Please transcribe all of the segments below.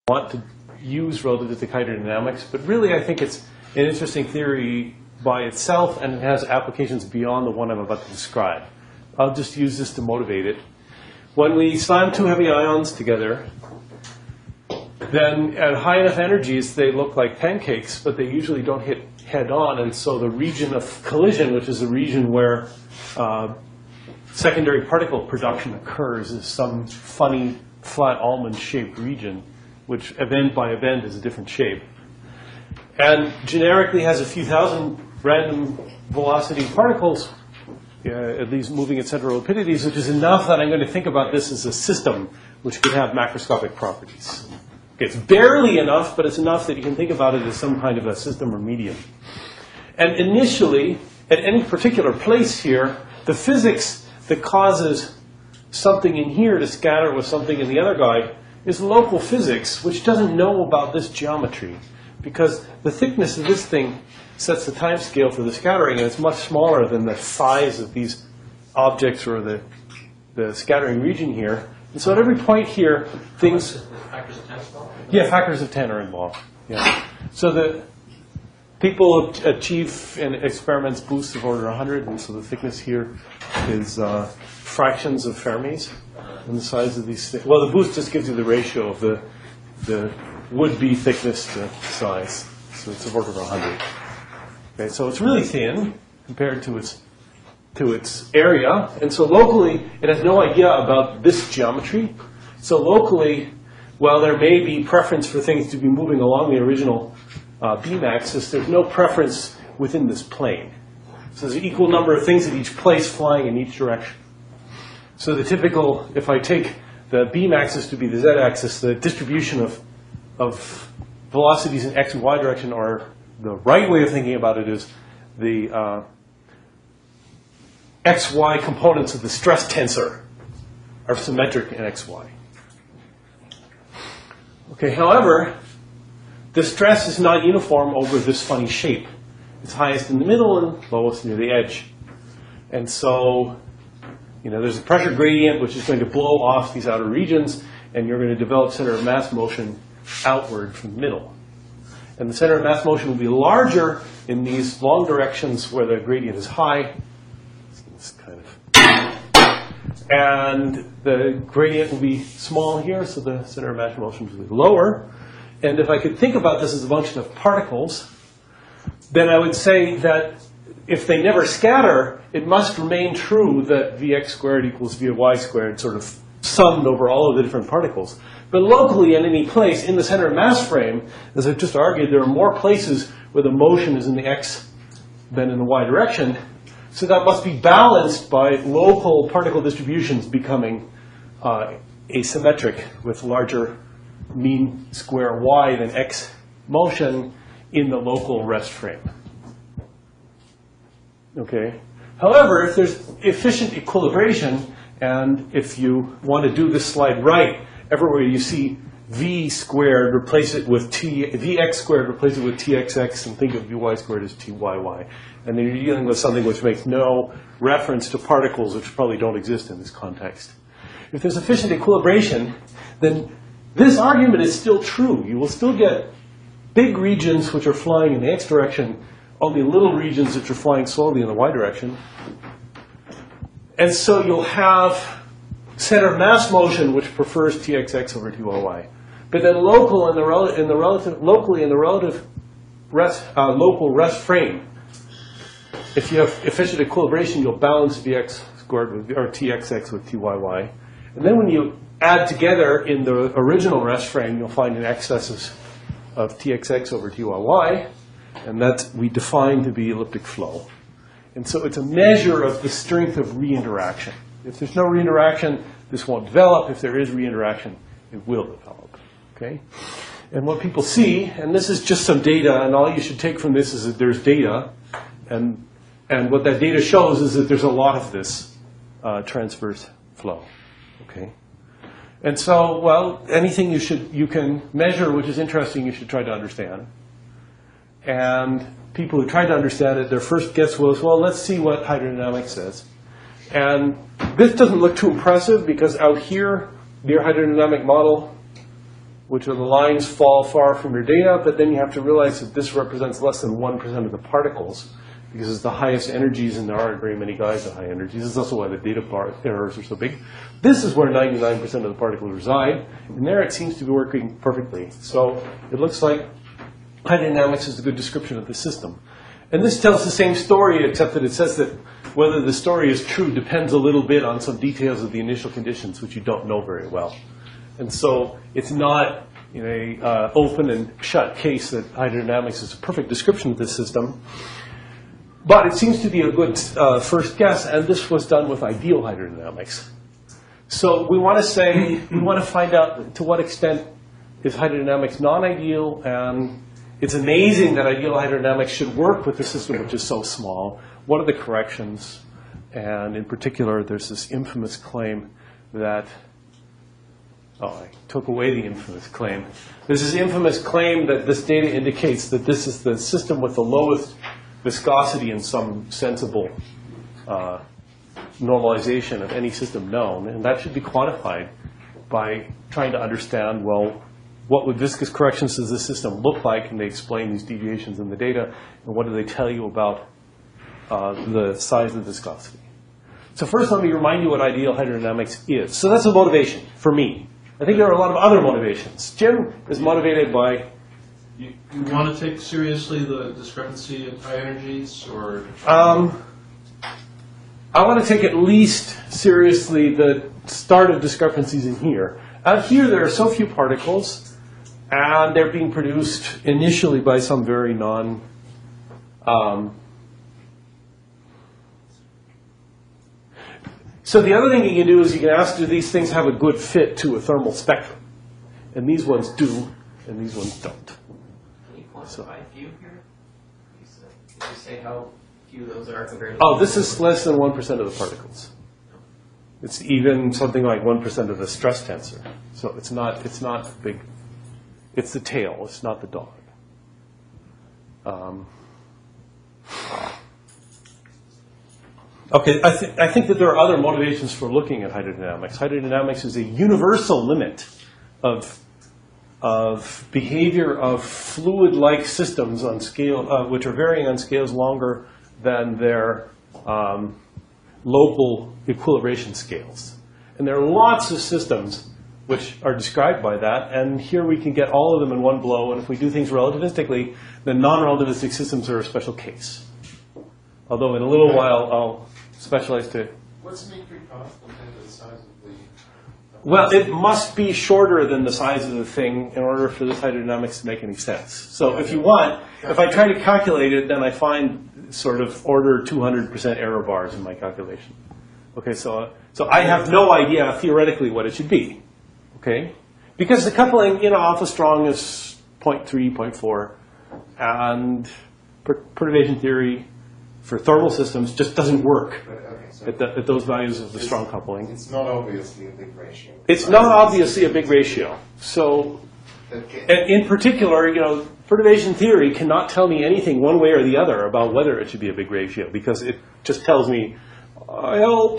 want to use relativistic hydrodynamics, but really I think it's an interesting theory by itself, and it has applications beyond the one I'm about to describe. I'll just use this to motivate it. When we slam two heavy ions together, then at high enough energies they look like pancakes, but they usually don't hit head-on, and so the region of collision, which is the region where secondary particle production occurs, is some funny flat almond-shaped region, which event by event is a different shape. And generically has a few thousand random velocity particles, at least moving at central rapidities, which is enough that I'm going to think about this as a system which could have macroscopic properties. It's barely enough, but it's enough that you can think about it as some kind of a system or medium. And initially, at any particular place here, the physics that causes something in here to scatter with something in the other guy is local physics, which doesn't know about this geometry, because the thickness of this thing sets the time scale for the scattering, and it's much smaller than the size of these objects or the scattering region here. And so at every point here, things... Factors of 10 involved? Yeah, factors of 10 are involved. Yeah. So the people achieve in experiments boosts of order 100, and so the thickness here is fractions of Fermis in the size of these things. Well, the boost just gives you the ratio of the would-be thickness to size. So it's of order of 100. Okay, so it's really thin compared to its area. And so locally, it has no idea about this geometry. So locally, while there may be preference for things to be moving along the original beam axis, there's no preference within this plane. So there's an equal number of things at each place flying in each direction. So the typical, if I take the beam axis to be the z-axis, the distribution of velocities in x and y direction, or the right way of thinking about it is the xy components of the stress tensor are symmetric in xy. Okay, however, the stress is not uniform over this funny shape. It's highest in the middle and lowest near the edge. And so, there's a pressure gradient which is going to blow off these outer regions, and you're going to develop center of mass motion outward from the middle. And the center of mass motion will be larger in these long directions where the gradient is high. It's kind of, and the gradient will be small here, so the center of mass motion will be lower. And if I could think about this as a function of particles, then I would say that if they never scatter, it must remain true that Vx squared equals Vy squared, sort of summed over all of the different particles. But locally, at any place in the center of mass frame, as I've just argued, there are more places where the motion is in the x than in the y direction. So that must be balanced by local particle distributions becoming asymmetric with larger mean square y than x motion in the local rest frame. Okay. However, if there's efficient equilibration, and if you want to do this slide right, everywhere you see v squared, replace it with vx squared, replace it with txx, and think of vy squared as tyy. And then you're dealing with something which makes no reference to particles, which probably don't exist in this context. If there's efficient equilibration, then this argument is still true. You will still get big regions which are flying in the x direction, only little regions which are flying slowly in the y direction. And so you'll have center of mass motion which prefers txx over tyy. But then locally in the relative local rest frame, if you have efficient equilibration, you'll balance vx squared with, or txx with tyy. And then when you add together in the original rest frame, you'll find an excess of txx over tyy, and that we define to be elliptic flow. And so it's a measure of the strength of reinteraction. If there's no reinteraction, this won't develop. If there is reinteraction, it will develop. Okay? And what people see, and this is just some data, and all you should take from this is that there's data, and what that data shows is that there's a lot of this transverse flow. Okay? And so, well, anything you can measure which is interesting, you should try to understand. And people who tried to understand it, their first guess was, well, let's see what hydrodynamics says. And this doesn't look too impressive because out here, your hydrodynamic model which are the lines fall far from your data, but then you have to realize that this represents less than 1% of the particles, because it's the highest energies, and there aren't very many guys at high energies. This is also why the data errors are so big. This is where 99% of the particles reside, and there it seems to be working perfectly. So it looks like hydrodynamics is a good description of the system. And this tells the same story, except that it says that whether the story is true depends a little bit on some details of the initial conditions, which you don't know very well. And so it's not in a open and shut case that hydrodynamics is a perfect description of this system. But it seems to be a good first guess, and this was done with ideal hydrodynamics. So we want to say, we want to find out to what extent is hydrodynamics non-ideal, and it's amazing that ideal hydrodynamics should work with a system which is so small. What are the corrections? And in particular, there's this infamous claim that, oh, I took away the infamous claim. There's this infamous claim that this data indicates that this is the system with the lowest viscosity in some sensible normalization of any system known, and that should be quantified by trying to understand, well, what would viscous corrections does this system look like, and they explain these deviations in the data, and what do they tell you about the size of the viscosity. So first let me remind you what ideal hydrodynamics is. So that's a motivation for me. I think there are a lot of other motivations. Jim is motivated by... You want to take seriously the discrepancy of high energies, or? I want to take at least seriously the start of discrepancies in here. Out here, there are so few particles, and they're being produced initially by some very So the other thing you can do is you can ask, do these things have a good fit to a thermal spectrum? And these ones do, and these ones don't. Can you quantify few here? Did you say how few those are compared to? Oh, this is less than 1% of the particles. It's even something like 1% of the stress tensor. So it's not big. It's the tail. It's not the dog. Okay, I think that there are other motivations for looking at hydrodynamics. Hydrodynamics is a universal limit of behavior of fluid-like systems on scale, which are varying on scales longer than their local equilibration scales. And there are lots of systems which are described by that, and here we can get all of them in one blow, and if we do things relativistically, then non-relativistic systems are a special case. Although in a little while I'll specialize to... What's metric cost compared to the size of the... Well, it must be shorter than the size of the thing in order for this hydrodynamics to make any sense. So if you want, if I try to calculate it, then I find sort of order 200% error bars in my calculation. Okay, so I have no idea theoretically what it should be. Okay? Because the coupling, alpha strong is 0.3, 0.4, and perturbation theory for thermal systems just doesn't work at those values of the strong coupling. It's not obviously a big ratio. It's not obviously a big ratio. So, and in particular, perturbation theory cannot tell me anything one way or the other about whether it should be a big ratio, because it just tells me, help.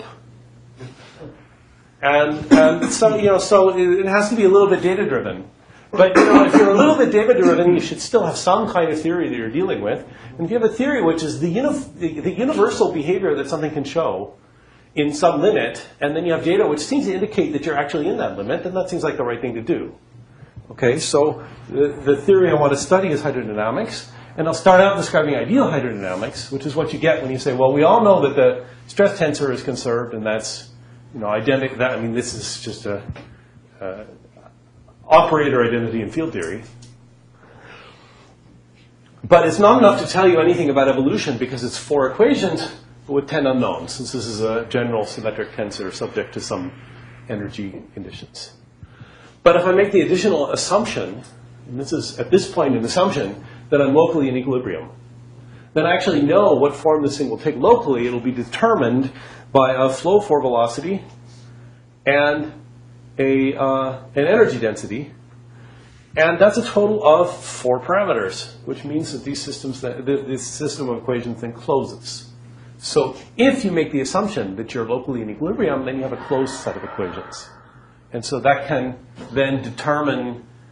And so, so it has to be a little bit data driven. But if you're a little bit data driven, you should still have some kind of theory that you're dealing with. And if you have a theory which is the universal behavior that something can show in some limit, and then you have data which seems to indicate that you're actually in that limit, then that seems like the right thing to do. Okay, so the theory I want to study is hydrodynamics, and I'll start out describing ideal hydrodynamics, which is what you get when you say, well, we all know that the stress tensor is conserved, and that's identical. This is just a operator identity in field theory. But it's not enough to tell you anything about evolution because it's 4 equations with 10 unknowns, since this is a general symmetric tensor subject to some energy conditions. But if I make the additional assumption, and this is at this point an assumption, that I'm locally in equilibrium, then I actually know what form this thing will take locally. It'll be determined by a flow for velocity and an energy density, and that's a total of 4 parameters, which means that these systems, this system of equations then closes. So if you make the assumption that you're locally in equilibrium, then you have a closed set of equations. And so that can then determine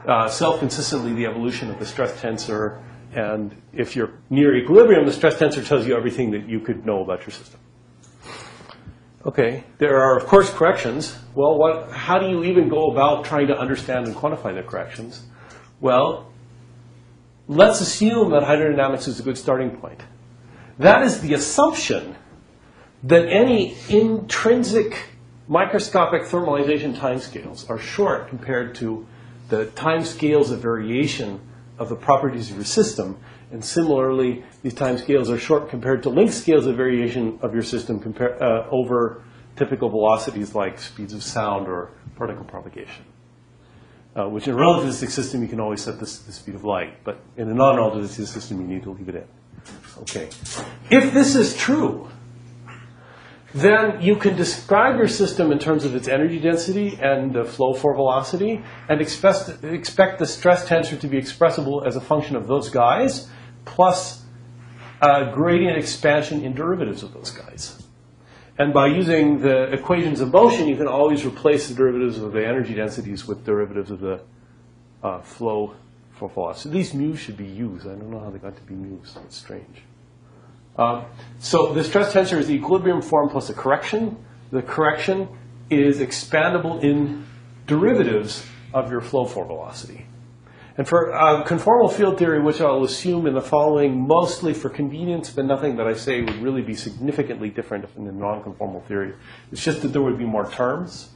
self-consistently the evolution of the stress tensor. And if you're near equilibrium, the stress tensor tells you everything that you could know about your system. Okay, there are, of course, corrections. Well, how do you even go about trying to understand and quantify the corrections? Well, let's assume that hydrodynamics is a good starting point. That is the assumption that any intrinsic microscopic thermalization timescales are short compared to the timescales of variation of the properties of your system. And similarly, these timescales are short compared to length scales of variation of your system over typical velocities like speeds of sound or particle propagation. Which in a relativistic system, you can always set the speed of light. But in a non-relativistic system, you need to leave it in. Okay. If this is true, then you can describe your system in terms of its energy density and the flow for velocity and expect the stress tensor to be expressible as a function of those guys plus gradient expansion in derivatives of those guys. And by using the equations of motion, you can always replace the derivatives of the energy densities with derivatives of the flow for velocity. These mu's should be u's. I don't know how they got to be mu's. It's strange. So the stress tensor is the equilibrium form plus a correction. The correction is expandable in derivatives of your flow for velocity. And for conformal field theory, which I'll assume in the following, mostly for convenience, but nothing that I say would really be significantly different in the non-conformal theory. It's just that there would be more terms.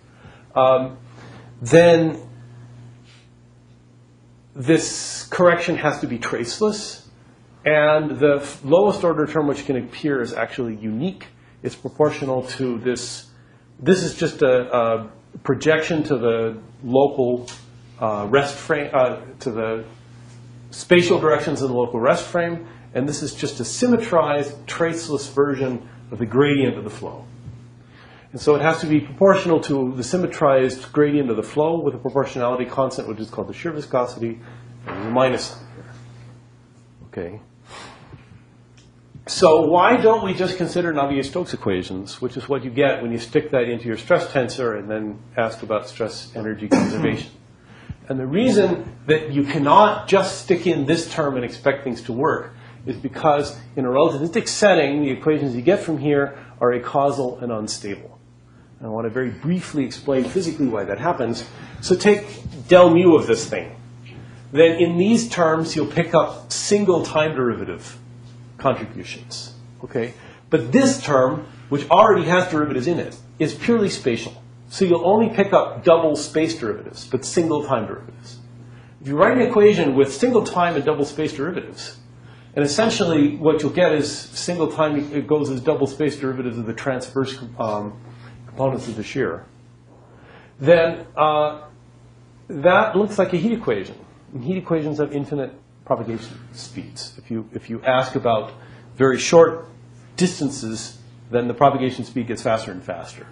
Then this correction has to be traceless. And the lowest order term which can appear is actually unique. It's proportional to this. This is just a projection to the local rest frame, to the spatial directions of the local rest frame. And this is just a symmetrized, traceless version of the gradient of the flow. And so it has to be proportional to the symmetrized gradient of the flow with a proportionality constant, which is called the shear viscosity. And there's a minus sign here. Okay. So why don't we just consider Navier-Stokes equations, which is what you get when you stick that into your stress tensor and then ask about stress energy conservation. And the reason that you cannot just stick in this term and expect things to work is because in a relativistic setting, the equations you get from here are acausal and unstable. And I want to very briefly explain physically why that happens. So take del mu of this thing. Then in these terms, you'll pick up single time derivative contributions. Okay? But this term, which already has derivatives in it, is purely spatial. So you'll only pick up double space derivatives, but single time derivatives. If you write an equation with single time and double space derivatives, and essentially what you'll get is single time, it goes as double space derivatives of the transverse components of the shear, then that looks like a heat equation. And heat equations have infinite propagation speeds. If you ask about very short distances, then the propagation speed gets faster and faster.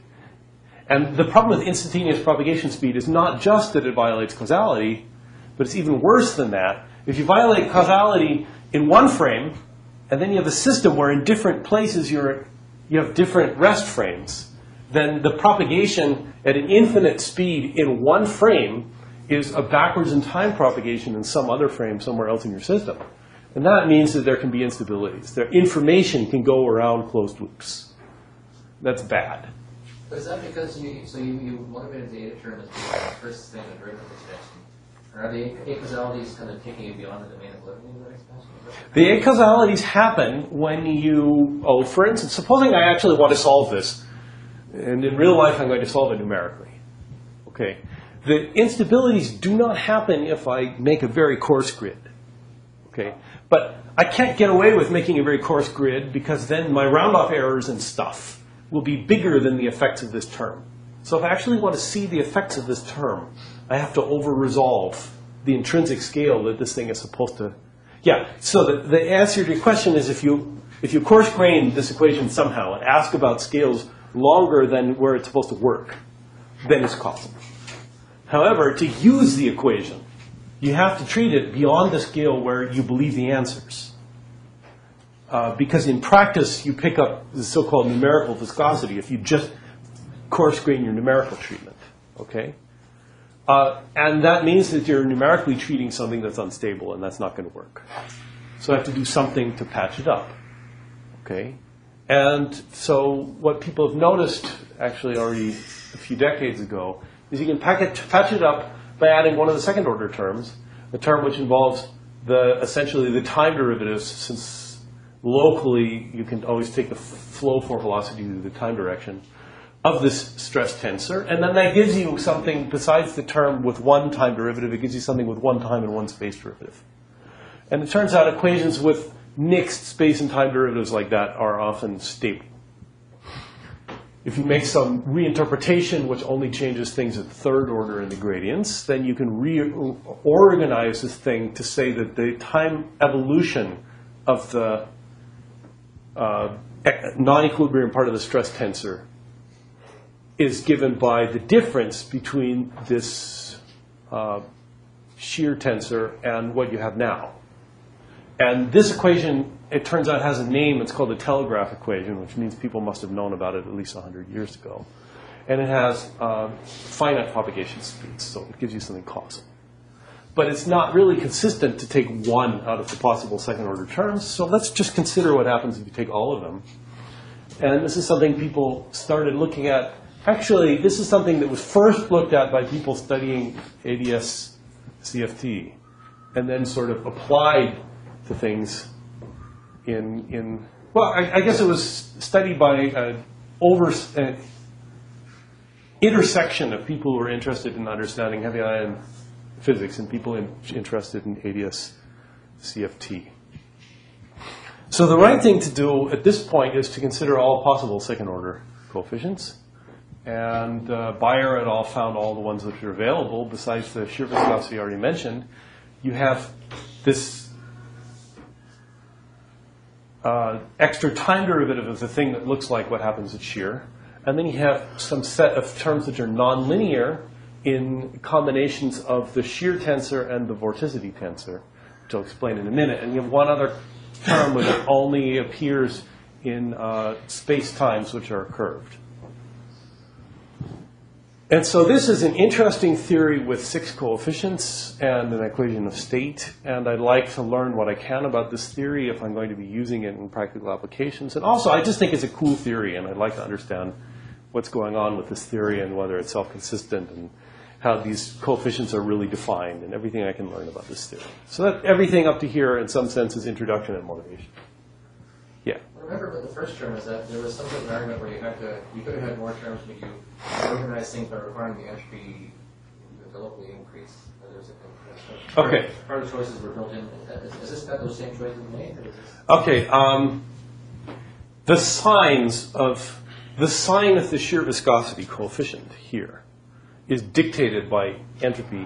And the problem with instantaneous propagation speed is not just that it violates causality, but it's even worse than that. If you violate causality in one frame, and then you have a system where in different places you have different rest frames, then the propagation at an infinite speed in one frame is a backwards in time propagation in some other frame somewhere else in your system. And that means that there can be instabilities. Their information can go around closed loops. That's bad. But is that because you motivated the eta term as the first thing in derivative expansion? Or are the acausalities kind of taking you beyond the domain of living in that expansion? The acausalities happen when you, for instance, supposing I actually want to solve this, and in real life I'm going to solve it numerically. Okay. The instabilities do not happen if I make a very coarse grid. Okay? But I can't get away with making a very coarse grid because then my round-off errors and stuff will be bigger than the effects of this term. So if I actually want to see the effects of this term, I have to over-resolve the intrinsic scale that this thing is supposed to... Yeah, so the answer to your question is if you coarse-grain this equation somehow and ask about scales longer than where it's supposed to work, then it's causal. However, to use the equation, you have to treat it beyond the scale where you believe the answers. Because in practice, you pick up the so-called numerical viscosity if you just coarse grain your numerical treatment. Okay? And that means that you're numerically treating something that's unstable, and that's not going to work. So I have to do something to patch it up. Okay? And so what people have noticed, actually already a few decades ago, is you can patch it up by adding one of the second-order terms, a term which involves essentially the time derivatives, since locally you can always take the flow for velocity to the time direction of this stress tensor, and then that gives you something besides the term with one time derivative. It gives you something with one time and one space derivative. And it turns out equations with mixed space and time derivatives like that are often stable. If you make some reinterpretation which only changes things at third order in the gradients, then you can reorganize this thing to say that the time evolution of the non-equilibrium part of the stress tensor is given by the difference between this shear tensor and what you have now. And this equation, it turns out, has a name. It's called the telegraph equation, which means people must have known about it at least 100 years ago. And it has finite propagation speeds, so it gives you something causal. But it's not really consistent to take one out of the possible second-order terms, so let's just consider what happens if you take all of them. And this is something people started looking at. Actually, this is something that was first looked at by people studying ADS CFT, and then sort of applied to things well, I guess it was studied by an intersection of people who were interested in understanding heavy ion physics and people interested in ADS CFT. So the right thing to do at this point is to consider all possible second-order coefficients. And Bayer et al. Found all the ones which are available, besides the shear viscosity I already mentioned. You have this extra time derivative of the thing that looks like what happens at shear. And then you have some set of terms which are nonlinear in combinations of the shear tensor and the vorticity tensor, which I'll explain in a minute. And you have one other term which only appears in space-times which are curved. And so this is an interesting theory with 6 coefficients and an equation of state. And I'd like to learn what I can about this theory if I'm going to be using it in practical applications. And also, I just think it's a cool theory, and I'd like to understand what's going on with this theory and whether it's self-consistent and how these coefficients are really defined and everything I can learn about this theory. So that everything up to here, in some sense, is introduction and motivation. Yeah. Remember, but the first term is that there was some sort of argument where you could have had more terms, but you organized things by requiring the entropy to locally increase. Okay. Part of the choices were built in. Is this got those same choices made? Or is this... Okay. The sign of the shear viscosity coefficient here is dictated by entropy,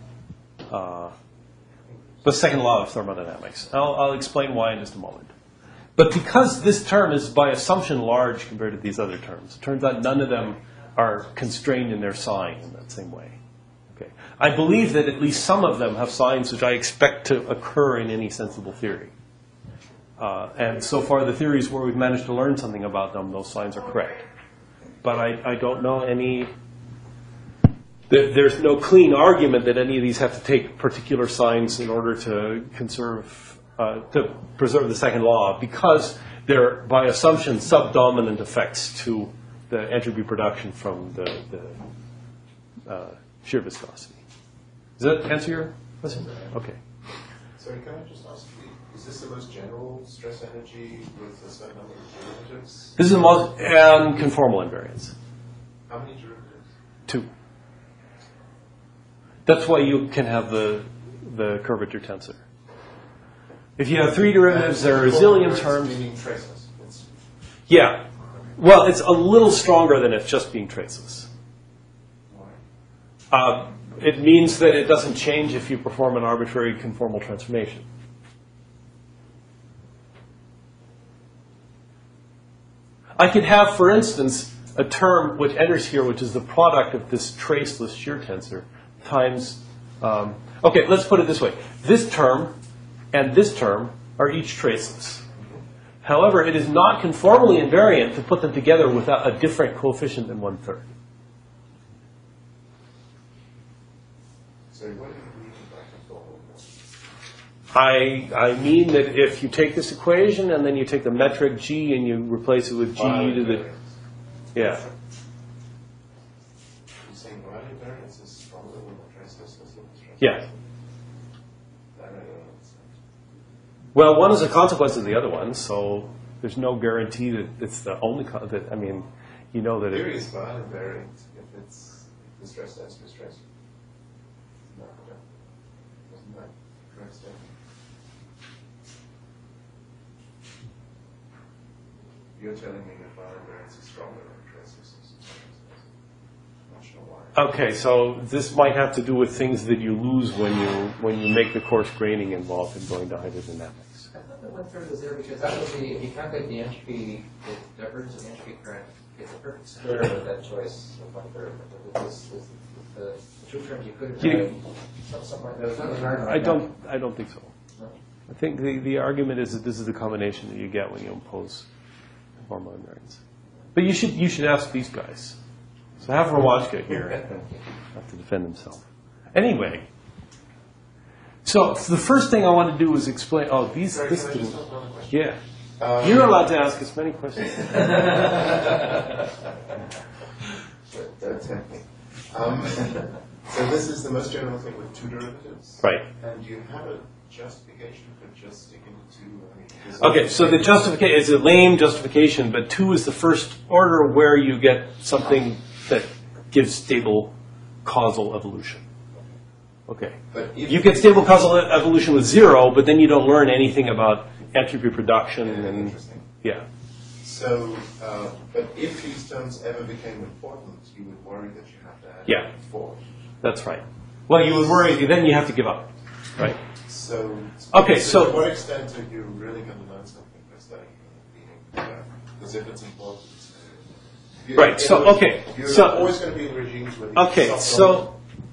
the second law of thermodynamics. I'll explain why in just a moment. But because this term is by assumption large compared to these other terms, it turns out none of them are constrained in their sign in that same way. Okay. I believe that at least some of them have signs which I expect to occur in any sensible theory. And so far, the theories where we've managed to learn something about them, those signs are correct. But I don't know any... There's no clean argument that any of these have to take particular signs in order to preserve the second law, because they're, by assumption, subdominant effects to the entropy production from the shear viscosity. Does that answer your question? Okay. Sorry, can I just ask, is this the most general stress energy with a certain number of derivatives? This is the most conformal invariance. How many derivatives? 2. That's why you can have the curvature tensor. If you have 3 derivatives, there are a zillion terms. Meaning traceless. Yeah. Well, it's a little stronger than it's just being traceless. Why? It means that it doesn't change if you perform an arbitrary conformal transformation. I could have, for instance, a term which enters here, which is the product of this traceless shear tensor times... okay, let's put it this way. This term and this term are each traceless. However, it is not conformally invariant to put them together without a different coefficient than 1/3. Sorry, what do you mean by control? I mean that if you take this equation and then you take the metric g and you replace it with g to the, yeah. You're saying Rayleigh variance is stronger than the transverse system? Yeah. That I don't understand. Well, one is a consequence of the other one, so there's no guarantee that it's the only, that, I mean, you know that Theory it, is Rayleigh variant if it's the stress tensor stress. No, wasn't that correct statement? You're telling me that Rayleigh variance is stronger than transverse system. Not sure why. okay, so this might have to do with things that you lose when you make the coarse graining involved in going to hydrodynamics. I thought that 1/3 was there because that would be, if you calculate the entropy, the divergence of the entropy current, it's a perfect square with that choice of 1/3. But the two terms you could have You- done, something like that. It was not hard. I don't think so. No? I think the argument is that this is the combination that you get when you impose hormone variance. But you should ask these guys. So have Rawatchka here and have to defend himself. Anyway, so the first thing I want to do is explain. Oh, these. Sorry, This can I just didn't. ask another question? Yeah, you're allowed to ask as many questions. Don't tempt me. So this is the most general thing with two derivatives? Right. And do you have a justification for just sticking to two? I mean, because Okay, so the justification is a lame justification, but 2 is the first order where you get something that gives stable causal evolution. Okay. But if You get stable causal evolution with 0, but then you don't learn anything about entropy production and Interesting. yeah. So, but if these terms ever became important, you would worry that you have to add Yeah. 4. That's right. Well, you would worry, then you have to give up, right? So, Okay, so- to what extent are you really going to learn something by studying being? Because if it's important, Right, so, okay, you're so- always going to be in regimes where you Okay, stop so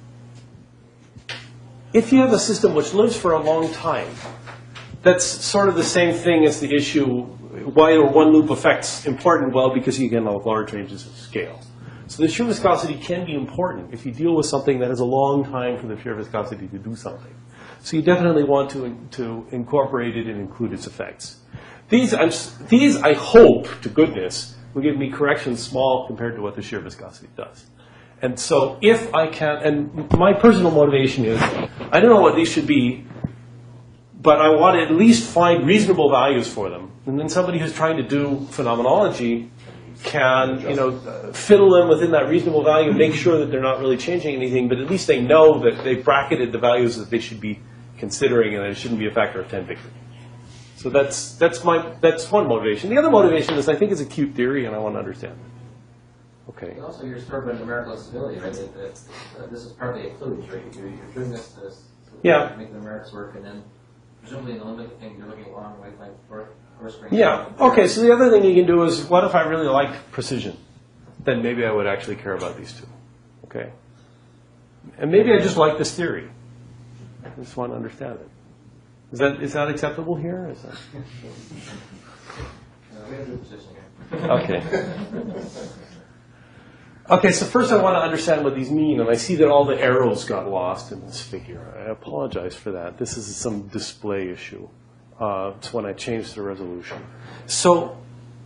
if you have a system which lives for a long time, that's sort of the same thing as the issue, why are one loop effects important? Well, because you can have large ranges of scale. So the shear viscosity can be important if you deal with something that has a long time for the shear viscosity to do something. So you definitely want to incorporate it and include its effects. These, I hope, to goodness, will give me corrections small compared to what the shear viscosity does. And so if I can, and my personal motivation is, I don't know what these should be, but I want to at least find reasonable values for them. And then somebody who's trying to do phenomenology can, fiddle them within that reasonable value, make sure that they're not really changing anything, but at least they know that they've bracketed the values that they should be considering and that it shouldn't be a factor of 10 bigger. So that's one motivation. The other motivation is I think it's a cute theory and I want to understand it. Okay. And also, you're sort of a numerical stability, right? This is partly a clue, right? You're doing this to Yeah. make the numerics work, and then presumably in the limit thing, you're looking along wavelength coarse grain. Yeah. Okay, so the other thing you can do is, what if I really liked precision? Then maybe I would actually care about these two. Okay? And maybe I just like this theory. I just want to understand it. Is that acceptable here? Is that... We have a good position here. Okay. Okay, so first I want to understand what these mean, and I see that all the arrows got lost in this figure. I apologize for that. This is some display issue. It's when I changed the resolution. So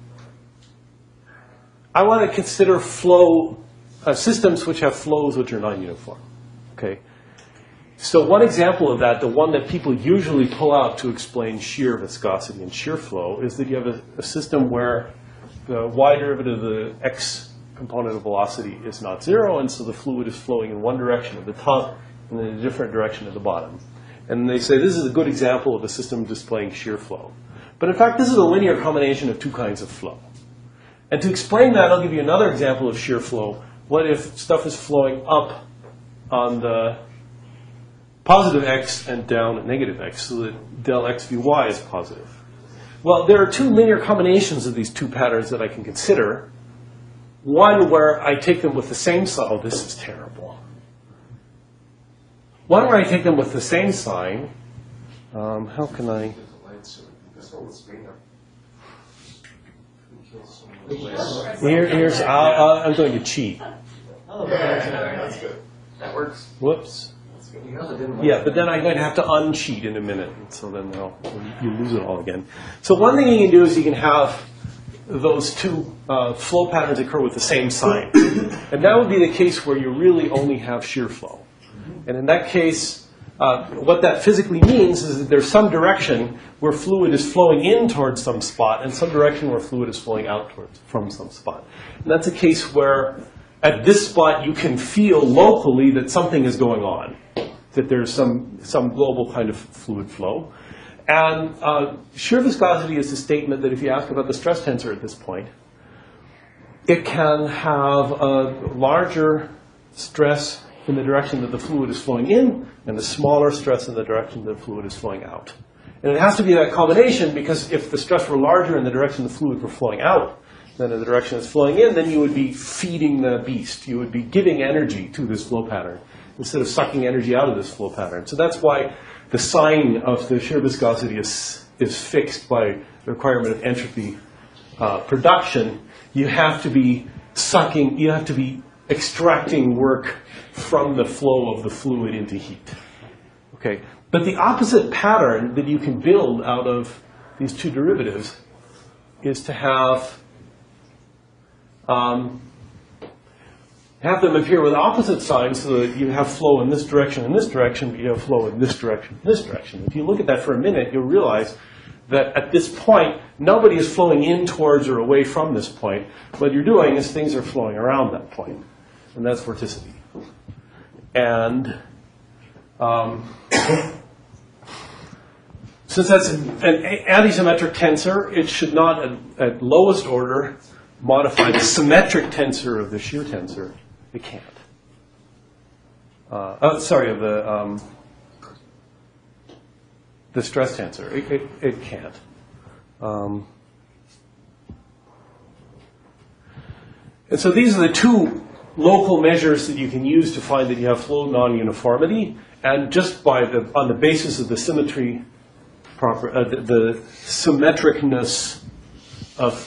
I want to consider flow systems which have flows which are non-uniform. Okay. So one example of that, the one that people usually pull out to explain shear viscosity and shear flow, is that you have a system where the y derivative of the x component of velocity is not 0, and so the fluid is flowing in one direction at the top and in a different direction at the bottom. And they say this is a good example of a system displaying shear flow. But in fact, this is a linear combination of two kinds of flow. And to explain that, I'll give you another example of shear flow. What if stuff is flowing up on the positive x and down at negative x, so that del x vy is positive? Well, there are two linear combinations of these two patterns that I can consider. One where I take them with the same sign. Oh, this is terrible. One where I take them with the same sign. How can I? I'm going to cheat. Oh, Yeah, that's good. that works. Whoops. That's You also didn't. Yeah, but then I'm going to have to uncheat in a minute, and so then you lose it all again. So one thing you can do is you can have those two flow patterns occur with the same sign. And that would be the case where you really only have shear flow. And in that case, what that physically means is that there's some direction where fluid is flowing in towards some spot and some direction where fluid is flowing out from some spot. And that's a case where at this spot you can feel locally that something is going on, that there's some global kind of fluid flow. And shear viscosity is a statement that if you ask about the stress tensor at this point, it can have a larger stress in the direction that the fluid is flowing in and a smaller stress in the direction that the fluid is flowing out. And it has to be that combination because if the stress were larger in the direction the fluid were flowing out than in the direction it's flowing in, then you would be feeding the beast. You would be giving energy to this flow pattern instead of sucking energy out of this flow pattern. So that's why the sign of the shear viscosity is fixed by the requirement of entropy production. You have to be extracting work from the flow of the fluid into heat. Okay, but the opposite pattern that you can build out of these two derivatives is to have them appear with opposite signs so that you have flow in this direction and this direction, but you have flow in this direction and this direction. If you look at that for a minute, you'll realize that at this point, nobody is flowing in towards or away from this point. What you're doing is things are flowing around that point, and that's vorticity. And since that's an antisymmetric tensor, it should not, at lowest order, modify the symmetric tensor of the shear tensor. It can't. Of the stress tensor. It can't. And so these are the two local measures that you can use to find that you have flow non-uniformity, and just on the basis of the symmetry, the symmetricness of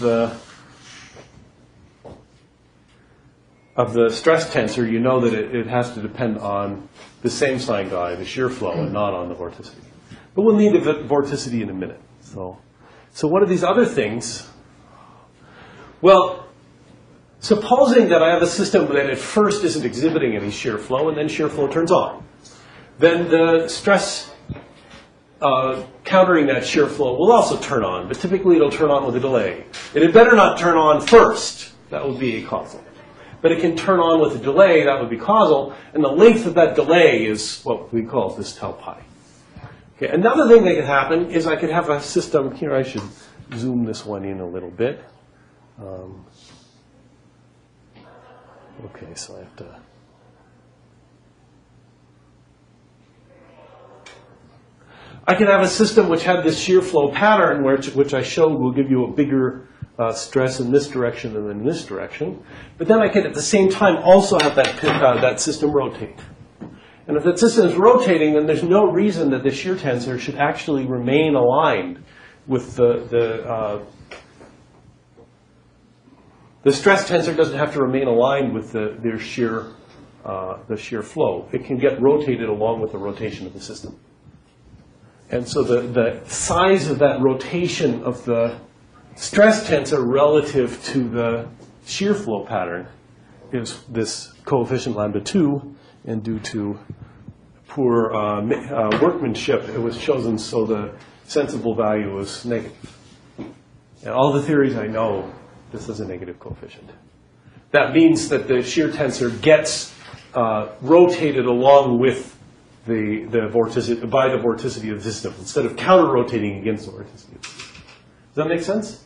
the stress tensor, you know that it has to depend on the same sign guy, the shear flow, and not on the vorticity. But we'll need the vorticity in a minute. So what are these other things? Well, supposing that I have a system that at first isn't exhibiting any shear flow, and then shear flow turns on. Then the stress countering that shear flow will also turn on, but typically it'll turn on with a delay. It had better not turn on first. That would be acausal. But it can turn on with a delay. That would be causal. And the length of that delay is what we call this tau pi. Okay, another thing that could happen is I could have a system. Here I should zoom this one in a little bit. Okay, so I have to... I could have a system which had this shear flow pattern, which I showed will give you a bigger stress in this direction than in this direction. But then I could, at the same time, also have that system rotate. And if that system is rotating, then there's no reason that the shear tensor should actually remain aligned with the stress tensor doesn't have to remain aligned with the shear flow. It can get rotated along with the rotation of the system. And so the size of that rotation of the stress tensor relative to the shear flow pattern is this coefficient lambda 2, and due to poor workmanship, it was chosen so the sensible value was negative. And all the theories I know, this is a negative coefficient. That means that the shear tensor gets rotated along with the vorticity, by the vorticity of the system, instead of counter-rotating against the vorticity. Does that make sense?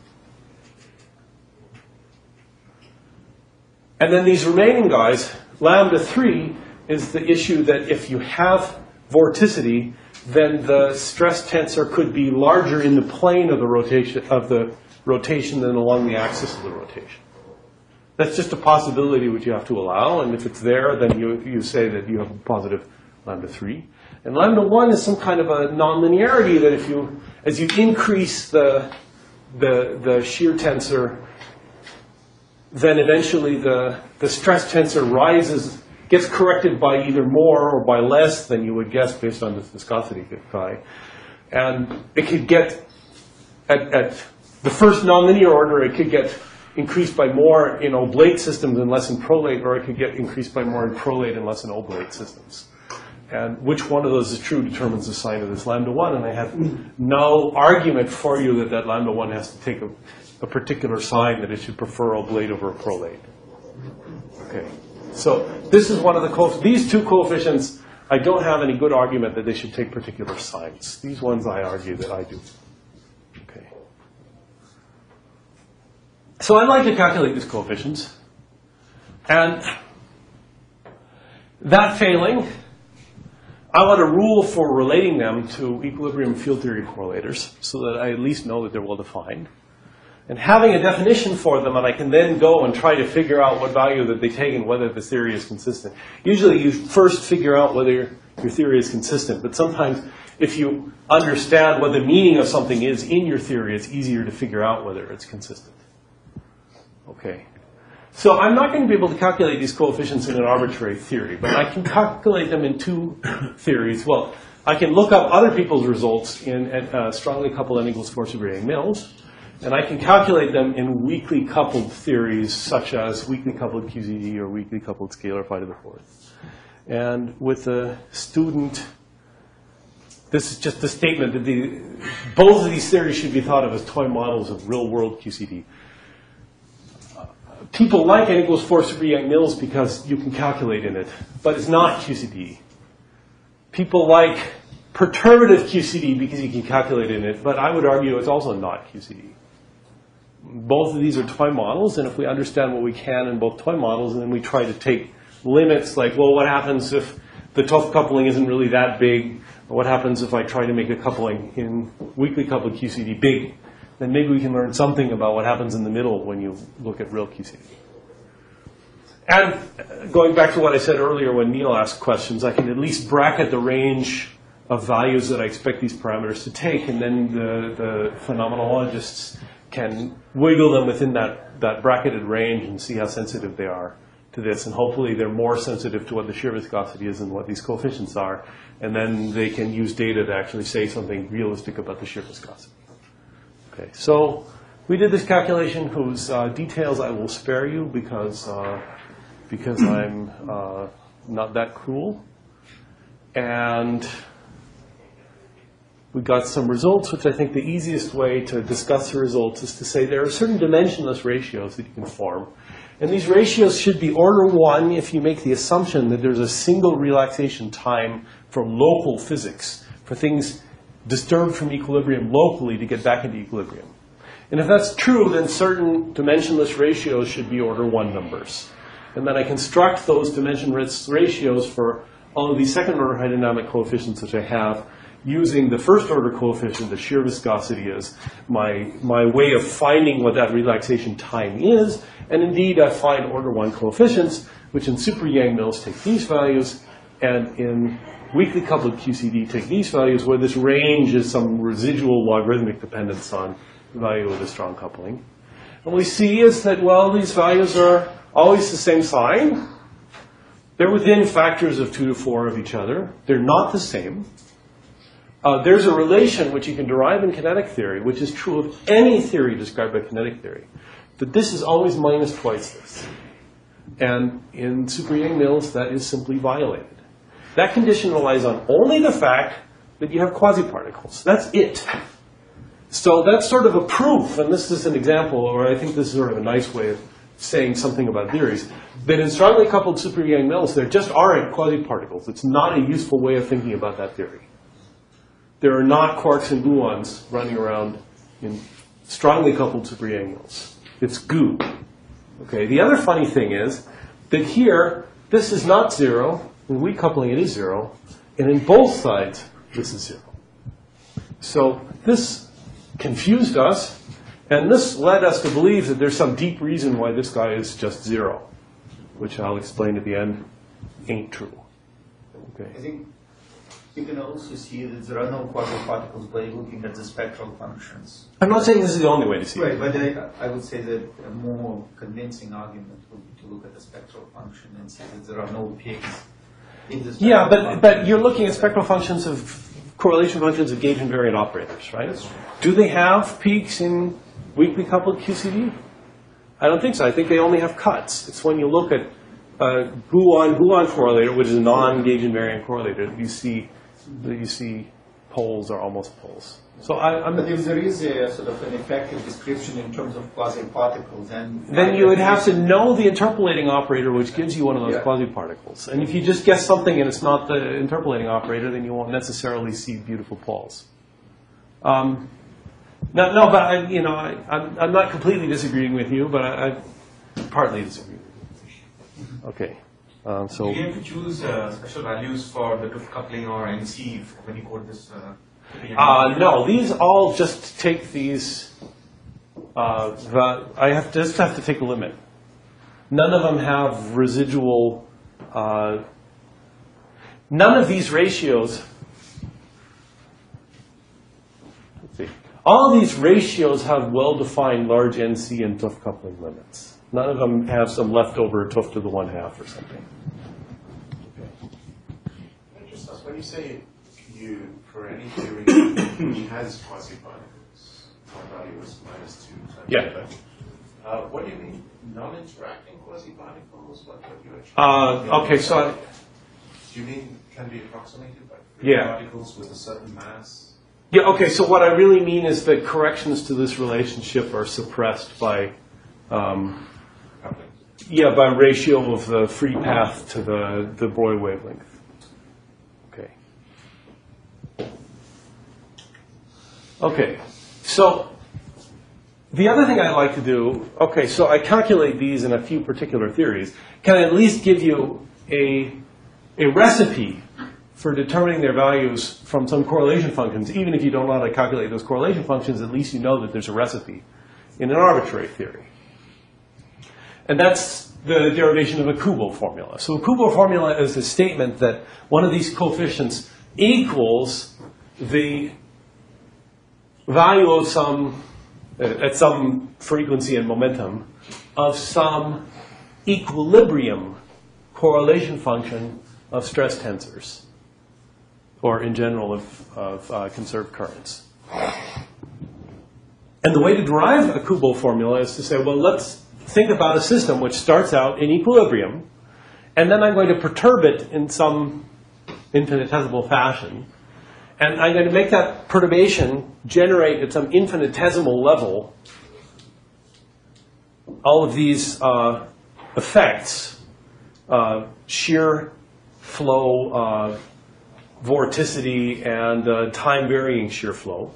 And then these remaining guys, lambda 3 is the issue that if you have vorticity, then the stress tensor could be larger in the plane of the rotation than along the axis of the rotation. That's just a possibility which you have to allow, and if it's there, then you say that you have a positive lambda 3. And lambda 1 is some kind of a nonlinearity that as you increase the shear tensor, then eventually the stress tensor rises gets corrected by either more or by less than you would guess based on this viscosity phi. And it could get, at the first nonlinear order, it could get increased by more in oblate systems and less in prolate, or it could get increased by more in prolate and less in oblate systems. And which one of those is true determines the sign of this lambda 1, and I have no argument for you that that lambda 1 has to take a particular sign, that it should prefer oblate over a prolate. Okay, so this is one of the these two coefficients, I don't have any good argument that they should take particular signs. These ones I argue that I do. Okay. So I'd like to calculate these coefficients, and that failing, I want a rule for relating them to equilibrium field theory correlators so that I at least know that they're well defined. And having a definition for them, and I can then go and try to figure out what value that they take and whether the theory is consistent. Usually you first figure out whether your theory is consistent, but sometimes if you understand what the meaning of something is in your theory, it's easier to figure out whether it's consistent. Okay. So I'm not going to be able to calculate these coefficients in an arbitrary theory, but I can calculate them in two theories. Well, I can look up other people's results in strongly coupled n equals 4 super Yang-Mills, and I can calculate them in weakly coupled theories, such as weakly coupled QCD or weakly coupled scalar phi to the fourth. And with the student, this is just a statement that both of these theories should be thought of as toy models of real-world QCD. People like n equals 4 super Yang-Mills because you can calculate in it, but it's not QCD. People like perturbative QCD because you can calculate in it, but I would argue it's also not QCD. Both of these are toy models, and if we understand what we can in both toy models, and then we try to take limits like, well, what happens if the tough coupling isn't really that big? Or what happens if I try to make a coupling in weakly coupled QCD big? Then maybe we can learn something about what happens in the middle when you look at real QCD. And going back to what I said earlier when Neil asked questions, I can at least bracket the range of values that I expect these parameters to take, and then the phenomenologists can wiggle them within that bracketed range and see how sensitive they are to this. And hopefully they're more sensitive to what the shear viscosity is than what these coefficients are. And then they can use data to actually say something realistic about the shear viscosity. Okay, so we did this calculation whose details I will spare you because I'm not that cruel. And we got some results, which I think the easiest way to discuss the results is to say there are certain dimensionless ratios that you can form. And these ratios should be order 1 if you make the assumption that there's a single relaxation time for local physics, for things disturbed from equilibrium locally to get back into equilibrium. And if that's true, then certain dimensionless ratios should be order 1 numbers. And then I construct those dimensionless ratios for all of these second order hydrodynamic coefficients which I have, using the first order coefficient, the shear viscosity, as my way of finding what that relaxation time is. And indeed, I find order 1 coefficients, which in super Yang-Mills take these values, and in weakly coupled QCD take these values, where this range is some residual logarithmic dependence on the value of the strong coupling. And what we see is that, well, these values are always the same sign. They're within factors of 2 to 4 of each other. They're not the same. There's a relation which you can derive in kinetic theory, which is true of any theory described by kinetic theory, that this is always minus twice this. And in super Yang-Mills, that is simply violated. That condition relies on only the fact that you have quasiparticles. That's it. So that's sort of a proof, and this is an example, or I think this is sort of a nice way of saying something about theories, that in strongly coupled super Yang-Mills, there just aren't quasiparticles. It's not a useful way of thinking about that theory. There are not quarks and gluons running around in strongly coupled super Yang-Mills. It's goo. Okay. The other funny thing is that here, this is not 0. In weak coupling, it is 0. And in both sides, this is 0. So this confused us, and this led us to believe that there's some deep reason why this guy is just 0, which I'll explain at the end ain't true. Okay. I think You can also see that there are no quasi-particles by looking at the spectral functions. I'm not saying this is the only way to see Right, it. but I would say that a more convincing argument would be to look at the spectral function and see that there are no peaks in the spectral Yeah, function. but you're looking at spectral functions of correlation functions of gauge invariant operators, right? Do they have peaks in weakly coupled QCD? I don't think so. I think they only have cuts. It's when you look at gluon correlator, which is a non-gauge invariant correlator, that you see poles are almost poles. So But if there is a sort of an effective description in terms of quasi-particles, then you would have to know the interpolating operator, which gives you one of those Yeah. quasi-particles. And if you just guess something and it's not the interpolating operator, then you won't necessarily see beautiful poles. I'm not completely disagreeing with you, but I partly disagree with you. Okay. So. Do you have to choose special values for the TÜV coupling or NC when you code this? No, these all just take these. I just have to take a limit. None of them have residual. None of these ratios. Let's see. All these ratios have well-defined large NC and TÜV coupling limits. None of them have some leftover TÜV to the 1/2 or something. Just ask, when you say you, for any theory, he has quasi-particles, one value is -2 times Yeah. that. What do you mean, non-interacting quasi-particles? What do you actually Okay, so do you mean can be approximated by Yeah. particles with a certain mass? yeah, okay. So what I really mean is that corrections to this relationship are suppressed by. Coupling. Yeah, by ratio of the free path to the Broglie wavelength. Okay. Okay, so the other thing I like to do, okay, so I calculate these in a few particular theories. Can I at least give you a recipe for determining their values from some correlation functions? Even if you don't know how to calculate those correlation functions, at least you know that there's a recipe in an arbitrary theory. And that's the derivation of a Kubo formula. So a Kubo formula is a statement that one of these coefficients equals the value of some, at some frequency and momentum, of some equilibrium correlation function of stress tensors, or in general of conserved currents. And the way to derive a Kubo formula is to say, well, let's think about a system which starts out in equilibrium, and then I'm going to perturb it in some infinitesimal fashion. And I'm going to make that perturbation generate at some infinitesimal level all of these effects, shear flow, vorticity, and time-varying shear flow.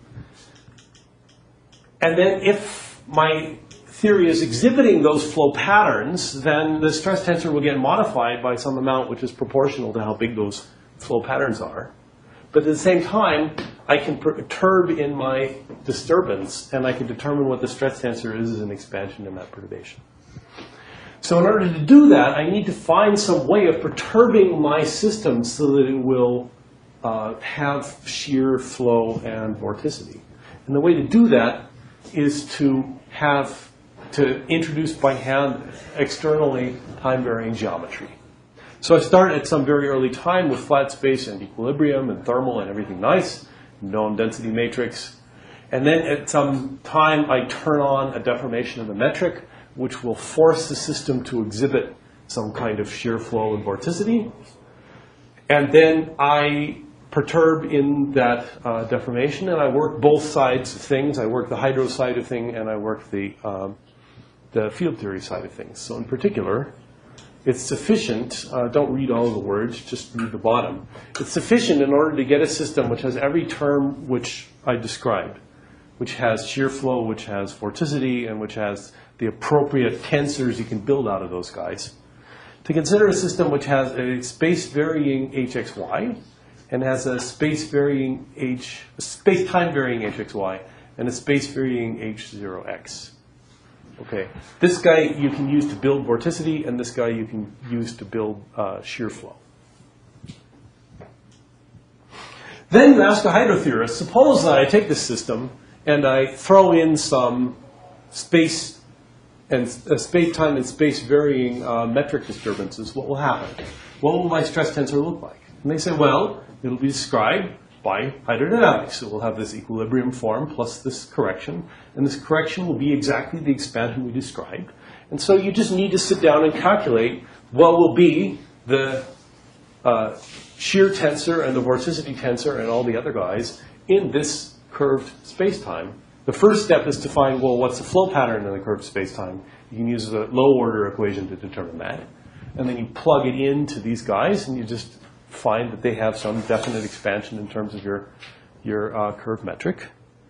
And then if my theory is exhibiting those flow patterns, then the stress tensor will get modified by some amount which is proportional to how big those flow patterns are. But at the same time, I can perturb in my disturbance, and I can determine what the stress tensor is as an expansion in that perturbation. So in order to do that, I need to find some way of perturbing my system so that it will have shear flow and vorticity. And the way to do that is to introduce by hand externally time-varying geometry. So I start at some very early time with flat space and equilibrium and thermal and everything nice, known density matrix. And then at some time I turn on a deformation of the metric, which will force the system to exhibit some kind of shear flow and vorticity. And then I perturb in that deformation, and I work both sides of things. I work the hydro side of thing, and I work the field theory side of things. So in particular, it's sufficient, don't read all of the words, just read the bottom. It's sufficient in order to get a system which has every term which I described, which has shear flow, which has vorticity, and which has the appropriate tensors you can build out of those guys. To consider a system which has a space-varying hxy, and has a space-time-varying hxy, and a space-varying h0x. Okay, this guy you can use to build vorticity, and this guy you can use to build shear flow. Then you ask a hydrotheorist, suppose that I take this system and I throw in some space and space-time and space varying metric disturbances, what will happen? What will my stress tensor look like? And they say, well, it'll be described by hydrodynamics. It will have this equilibrium form plus this correction, and this correction will be exactly the expansion we described. And so you just need to sit down and calculate what will be the shear tensor and the vorticity tensor and all the other guys in this curved space-time. The first step is to find, well, what's the flow pattern in the curved space-time? You can use the low-order equation to determine that. And then you plug it into these guys, and you just find that they have some definite expansion in terms of your curve metric.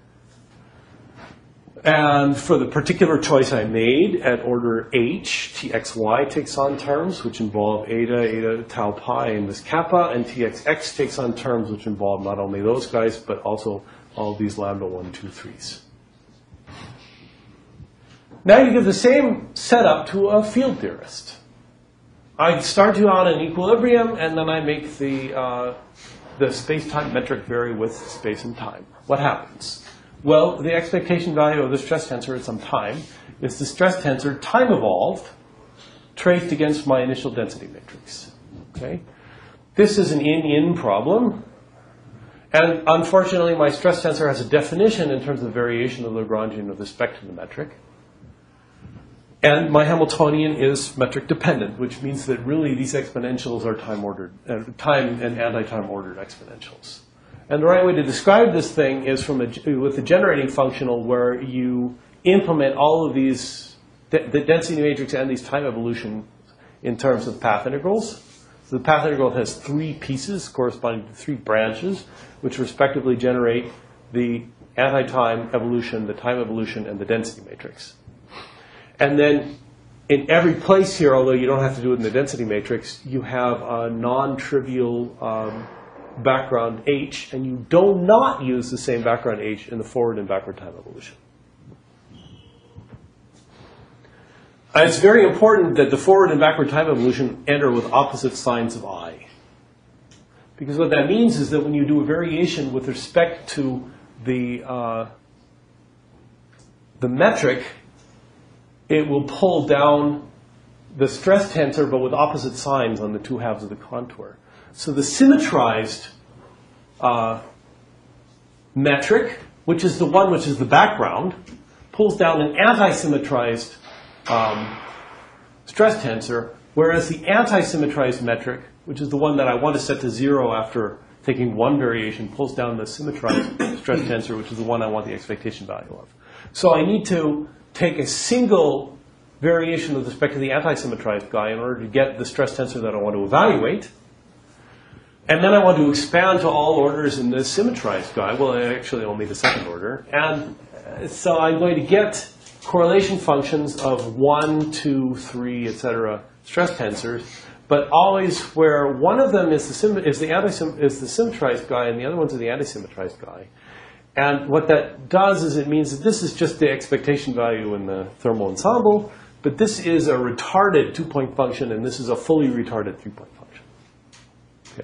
And for the particular choice I made at order h, txy takes on terms which involve eta tau pi, and this kappa, and txx takes on terms which involve not only those guys, but also all these lambda 1, 2, 3s. Now you give the same setup to a field theorist. I start you on an equilibrium, and then I make the space-time metric vary with space and time. What happens? Well, the expectation value of the stress tensor at some time is the stress tensor time evolved traced against my initial density matrix. Okay? This is an in-in problem. And unfortunately, my stress tensor has a definition in terms of the variation of the Lagrangian with respect to the metric. And my Hamiltonian is metric dependent, which means that really these exponentials are time-ordered, time and anti-time ordered exponentials. And the right way to describe this thing is with the generating functional, where you implement all of these, the density matrix and these time evolution in terms of path integrals. So the path integral has 3 pieces corresponding to 3 branches, which respectively generate the anti-time evolution, the time evolution, and the density matrix. And then in every place here, although you don't have to do it in the density matrix, you have a non-trivial background h, and you do not use the same background h in the forward and backward time evolution. And it's very important that the forward and backward time evolution enter with opposite signs of I. Because what that means is that when you do a variation with respect to the metric, it will pull down the stress tensor, but with opposite signs on the 2 halves of the contour. So the symmetrized metric, which is the one which is the background, pulls down an anti-symmetrized stress tensor, whereas the anti-symmetrized metric, which is the one that I want to set to 0 after taking one variation, pulls down the symmetrized stress tensor, which is the one I want the expectation value of. So I need to take a single variation with respect to the anti-symmetrized guy in order to get the stress tensor that I want to evaluate. And then I want to expand to all orders in the symmetrized guy. Well, actually only the second order. And so I'm going to get correlation functions of 1, 2, 3, etc. stress tensors, but always where one of them is the symmetrized guy and the other one's the anti-symmetrized guy. And what that does is it means that this is just the expectation value in the thermal ensemble, but this is a retarded 2-point function, and this is a fully retarded 3-point function. Okay.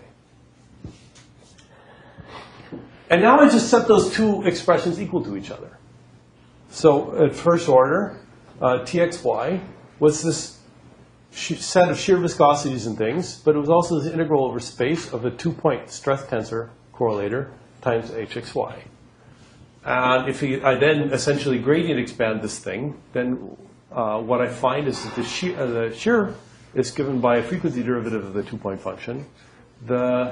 And now I just set those 2 expressions equal to each other. So at first order, txy was this set of shear viscosities and things, but it was also this integral over space of the 2-point stress tensor correlator times hxy. And if I then essentially gradient expand this thing, then what I find is that the shear is given by a frequency derivative of the 2-point function. The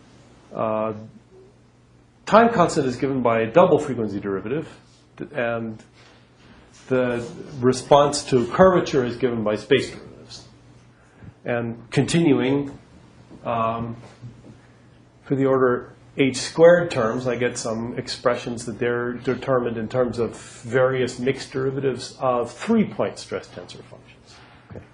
time constant is given by a double frequency derivative, and the response to curvature is given by space derivatives. And continuing, for the order h squared terms, I get some expressions that they're determined in terms of various mixed derivatives of 3-point stress tensor functions. Okay.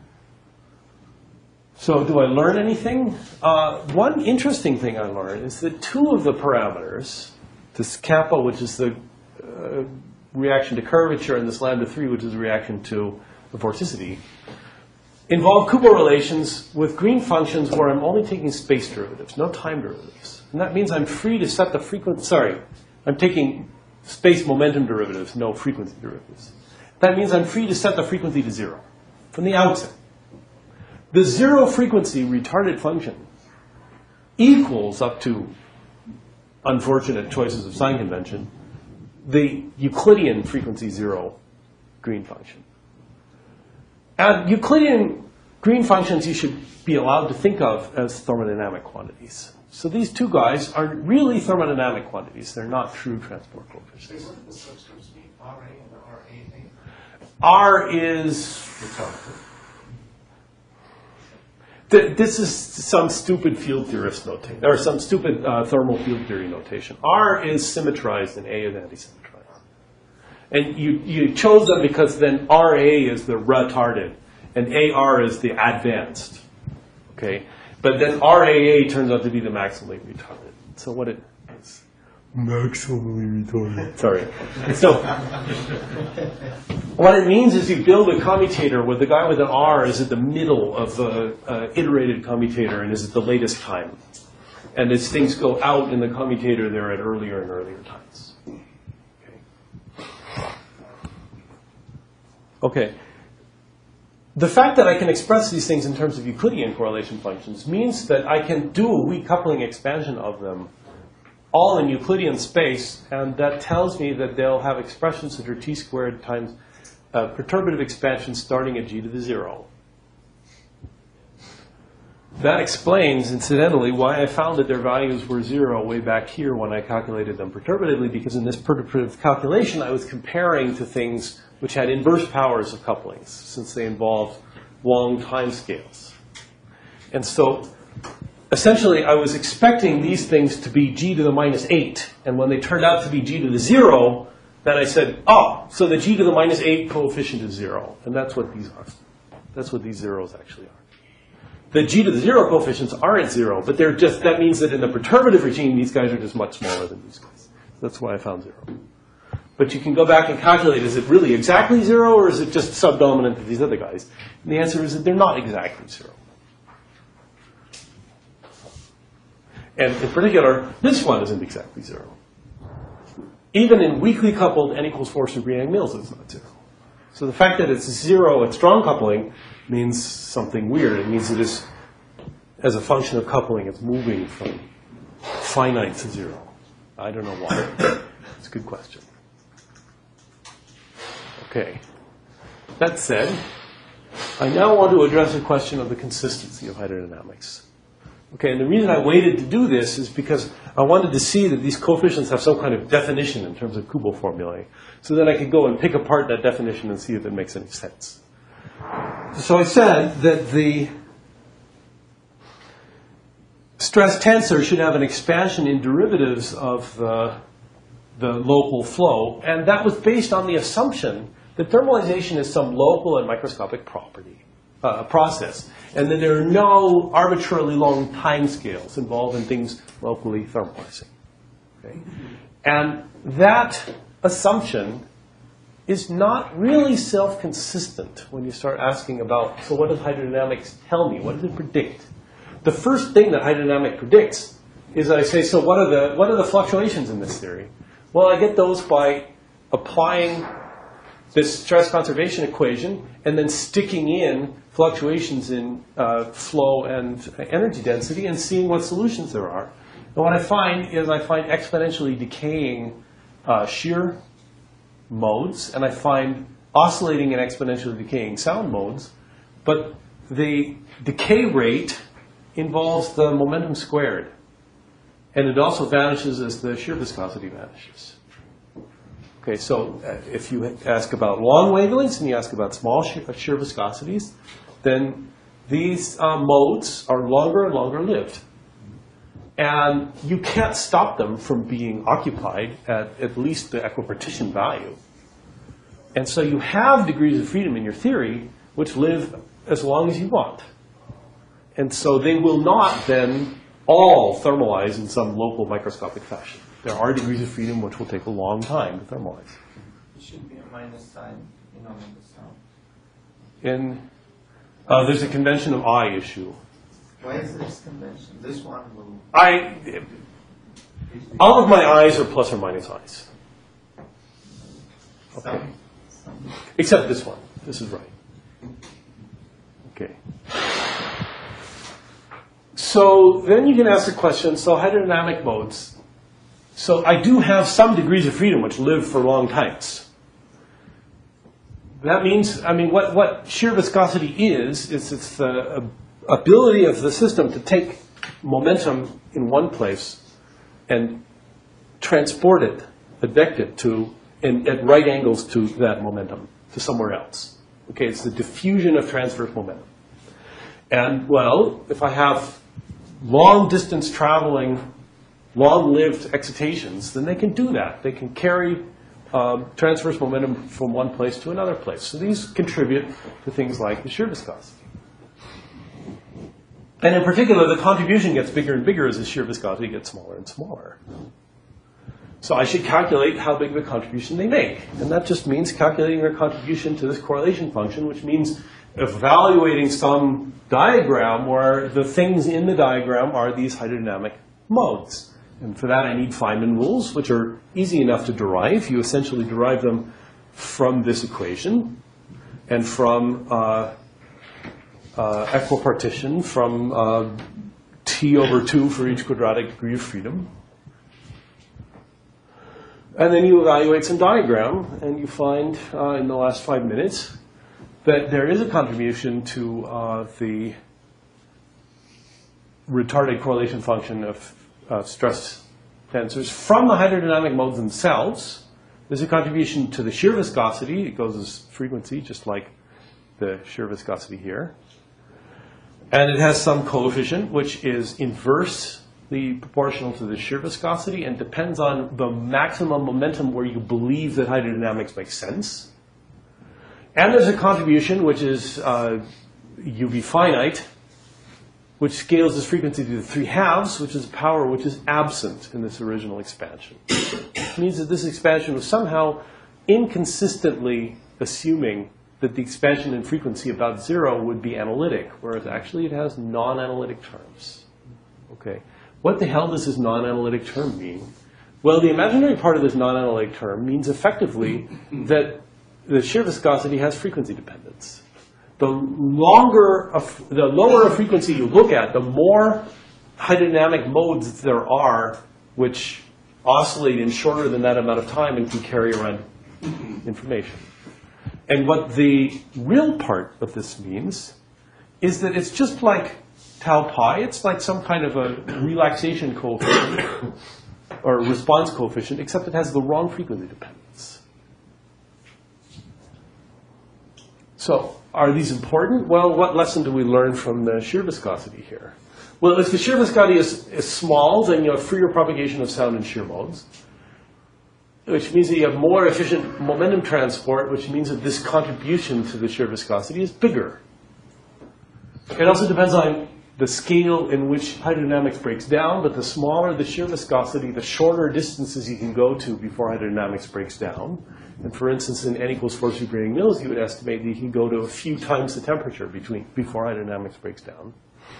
So do I learn anything? One interesting thing I learned is that 2 of the parameters, this kappa, which is the reaction to curvature, and this lambda 3, which is a reaction to the vorticity, involve Kubo relations with green functions where I'm only taking space derivatives, no time derivatives. And that means I'm free to set the frequency, sorry, I'm taking space momentum derivatives, no frequency derivatives. That means I'm free to set the frequency to 0 from the outset. The 0 frequency retarded function equals, up to unfortunate choices of sign convention, the Euclidean frequency 0 green function. And Euclidean green functions you should be allowed to think of as thermodynamic quantities. So these two guys are really thermodynamic quantities. They're not true transport coefficients. What do the subscripts mean? RA and RAA? R is... This is some stupid field theorist notation, or some stupid thermal field theory notation. R is symmetrized and A is anti-symmetrized. And you chose them because then RA is the retarded and AR is the advanced. Okay? But then RAA turns out to be the maximally retarded. So what it is? Maximally retarded. Sorry. So what it means is you build a commutator where the guy with an R is at the middle of the iterated commutator and is at the latest time. And as things go out in the commutator, they're at earlier and earlier times. Okay. The fact that I can express these things in terms of Euclidean correlation functions means that I can do a weak coupling expansion of them all in Euclidean space, and that tells me that they'll have expressions that are t squared times perturbative expansion starting at g to the 0. That explains, incidentally, why I found that their values were 0 way back here when I calculated them perturbatively, because in this perturbative calculation I was comparing to things which had inverse powers of couplings, since they involved long time scales. And so essentially, I was expecting these things to be g to the minus 8. And when they turned out to be g to the 0, then I said, oh, so the g to the minus 8 coefficient is 0. And that's what these are. That's what these zeros actually are. The g to the 0 coefficients aren't 0, but they're just, that means that in the perturbative regime, these guys are just much smaller than these guys. That's why I found 0. But you can go back and calculate, is it really exactly 0, or is it just subdominant to these other guys? And the answer is that they're not exactly 0. And in particular, this one isn't exactly 0. Even in weakly coupled n equals 4 super Yang-Mills, it's not 0. So the fact that it's 0 at strong coupling means something weird. It means it is, as a function of coupling, it's moving from finite to 0. I don't know why. It's a good question. Okay. That said, I now want to address a question of the consistency of hydrodynamics. Okay, and the reason I waited to do this is because I wanted to see that these coefficients have some kind of definition in terms of Kubo formulae, so that I could go and pick apart that definition and see if it makes any sense. So I said that the stress tensor should have an expansion in derivatives of the local flow, and that was based on the assumption that thermalization is some local and microscopic property. Process, and that there are no arbitrarily long time scales involved in things locally thermalizing. Okay? And that assumption is not really self-consistent when you start asking about, so what does hydrodynamics tell me? What does it predict? The first thing that hydrodynamics predicts is that I say, so what are the fluctuations in this theory? Well, I get those by applying this stress conservation equation and then sticking in fluctuations in flow and energy density and seeing what solutions there are. And what I find is I find exponentially decaying shear modes, and I find oscillating and exponentially decaying sound modes, but the decay rate involves the momentum squared, and it also vanishes as the shear viscosity vanishes. Okay, so if you ask about long wavelengths and you ask about small shear viscosities, then these modes are longer and longer lived. And you can't stop them from being occupied at least the equipartition value. And so you have degrees of freedom in your theory which live as long as you want. And so they will not then all thermalize in some local microscopic fashion. There are degrees of freedom which will take a long time to thermalize. It should be a minus sign on the sound. There's a convention of I issue. Why is this convention? This one will... All of my i's are plus or minus i's. Okay. Except this one. This is right. Okay. So then you can ask the question, so hydrodynamic modes. So I do have some degrees of freedom which live for long times. That means, I mean, what shear viscosity is it's the ability of the system to take momentum in one place and transport it, eject it at right angles to that momentum, to somewhere else. Okay, it's the diffusion of transverse momentum. And, well, if I have long distance traveling, long-lived excitations, then they can do that. They can carry transverse momentum from one place to another place. So these contribute to things like the shear viscosity. And in particular, the contribution gets bigger and bigger as the shear viscosity gets smaller and smaller. So I should calculate how big of a contribution they make. And that just means calculating their contribution to this correlation function, which means evaluating some diagram where the things in the diagram are these hydrodynamic modes. And for that I need Feynman rules, which are easy enough to derive. You essentially derive them from this equation and from equipartition, from T over 2 for each quadratic degree of freedom. And then you evaluate some diagram, and you find in the last 5 minutes that there is a contribution to the retarded correlation function of stress tensors from the hydrodynamic modes themselves. There's a contribution to the shear viscosity. It goes as frequency, just like the shear viscosity here. And it has some coefficient, which is inversely proportional to the shear viscosity and depends on the maximum momentum where you believe that hydrodynamics makes sense. And there's a contribution, which is UV finite, which scales this frequency to the 3/2, which is a power which is absent in this original expansion. It means that this expansion was somehow inconsistently assuming that the expansion in frequency about 0 would be analytic, whereas actually it has non-analytic terms. Okay. What the hell does this non-analytic term mean? Well, the imaginary part of this non-analytic term means effectively that the shear viscosity has frequency dependence. The lower a frequency you look at, the more hydrodynamic modes there are which oscillate in shorter than that amount of time and can carry around information. And what the real part of this means is that it's just like tau pi. It's like some kind of a relaxation coefficient or response coefficient, except it has the wrong frequency dependence. So, are these important? Well, what lesson do we learn from the shear viscosity here? Well, if the shear viscosity is small, then you have freer propagation of sound in shear modes, which means that you have more efficient momentum transport, which means that this contribution to the shear viscosity is bigger. It also depends on the scale in which hydrodynamics breaks down, but the smaller the shear viscosity, the shorter distances you can go to before hydrodynamics breaks down. And for instance, in n equals 4 superheating mils, you would estimate that you can go to a few times the temperature before hydrodynamics breaks down.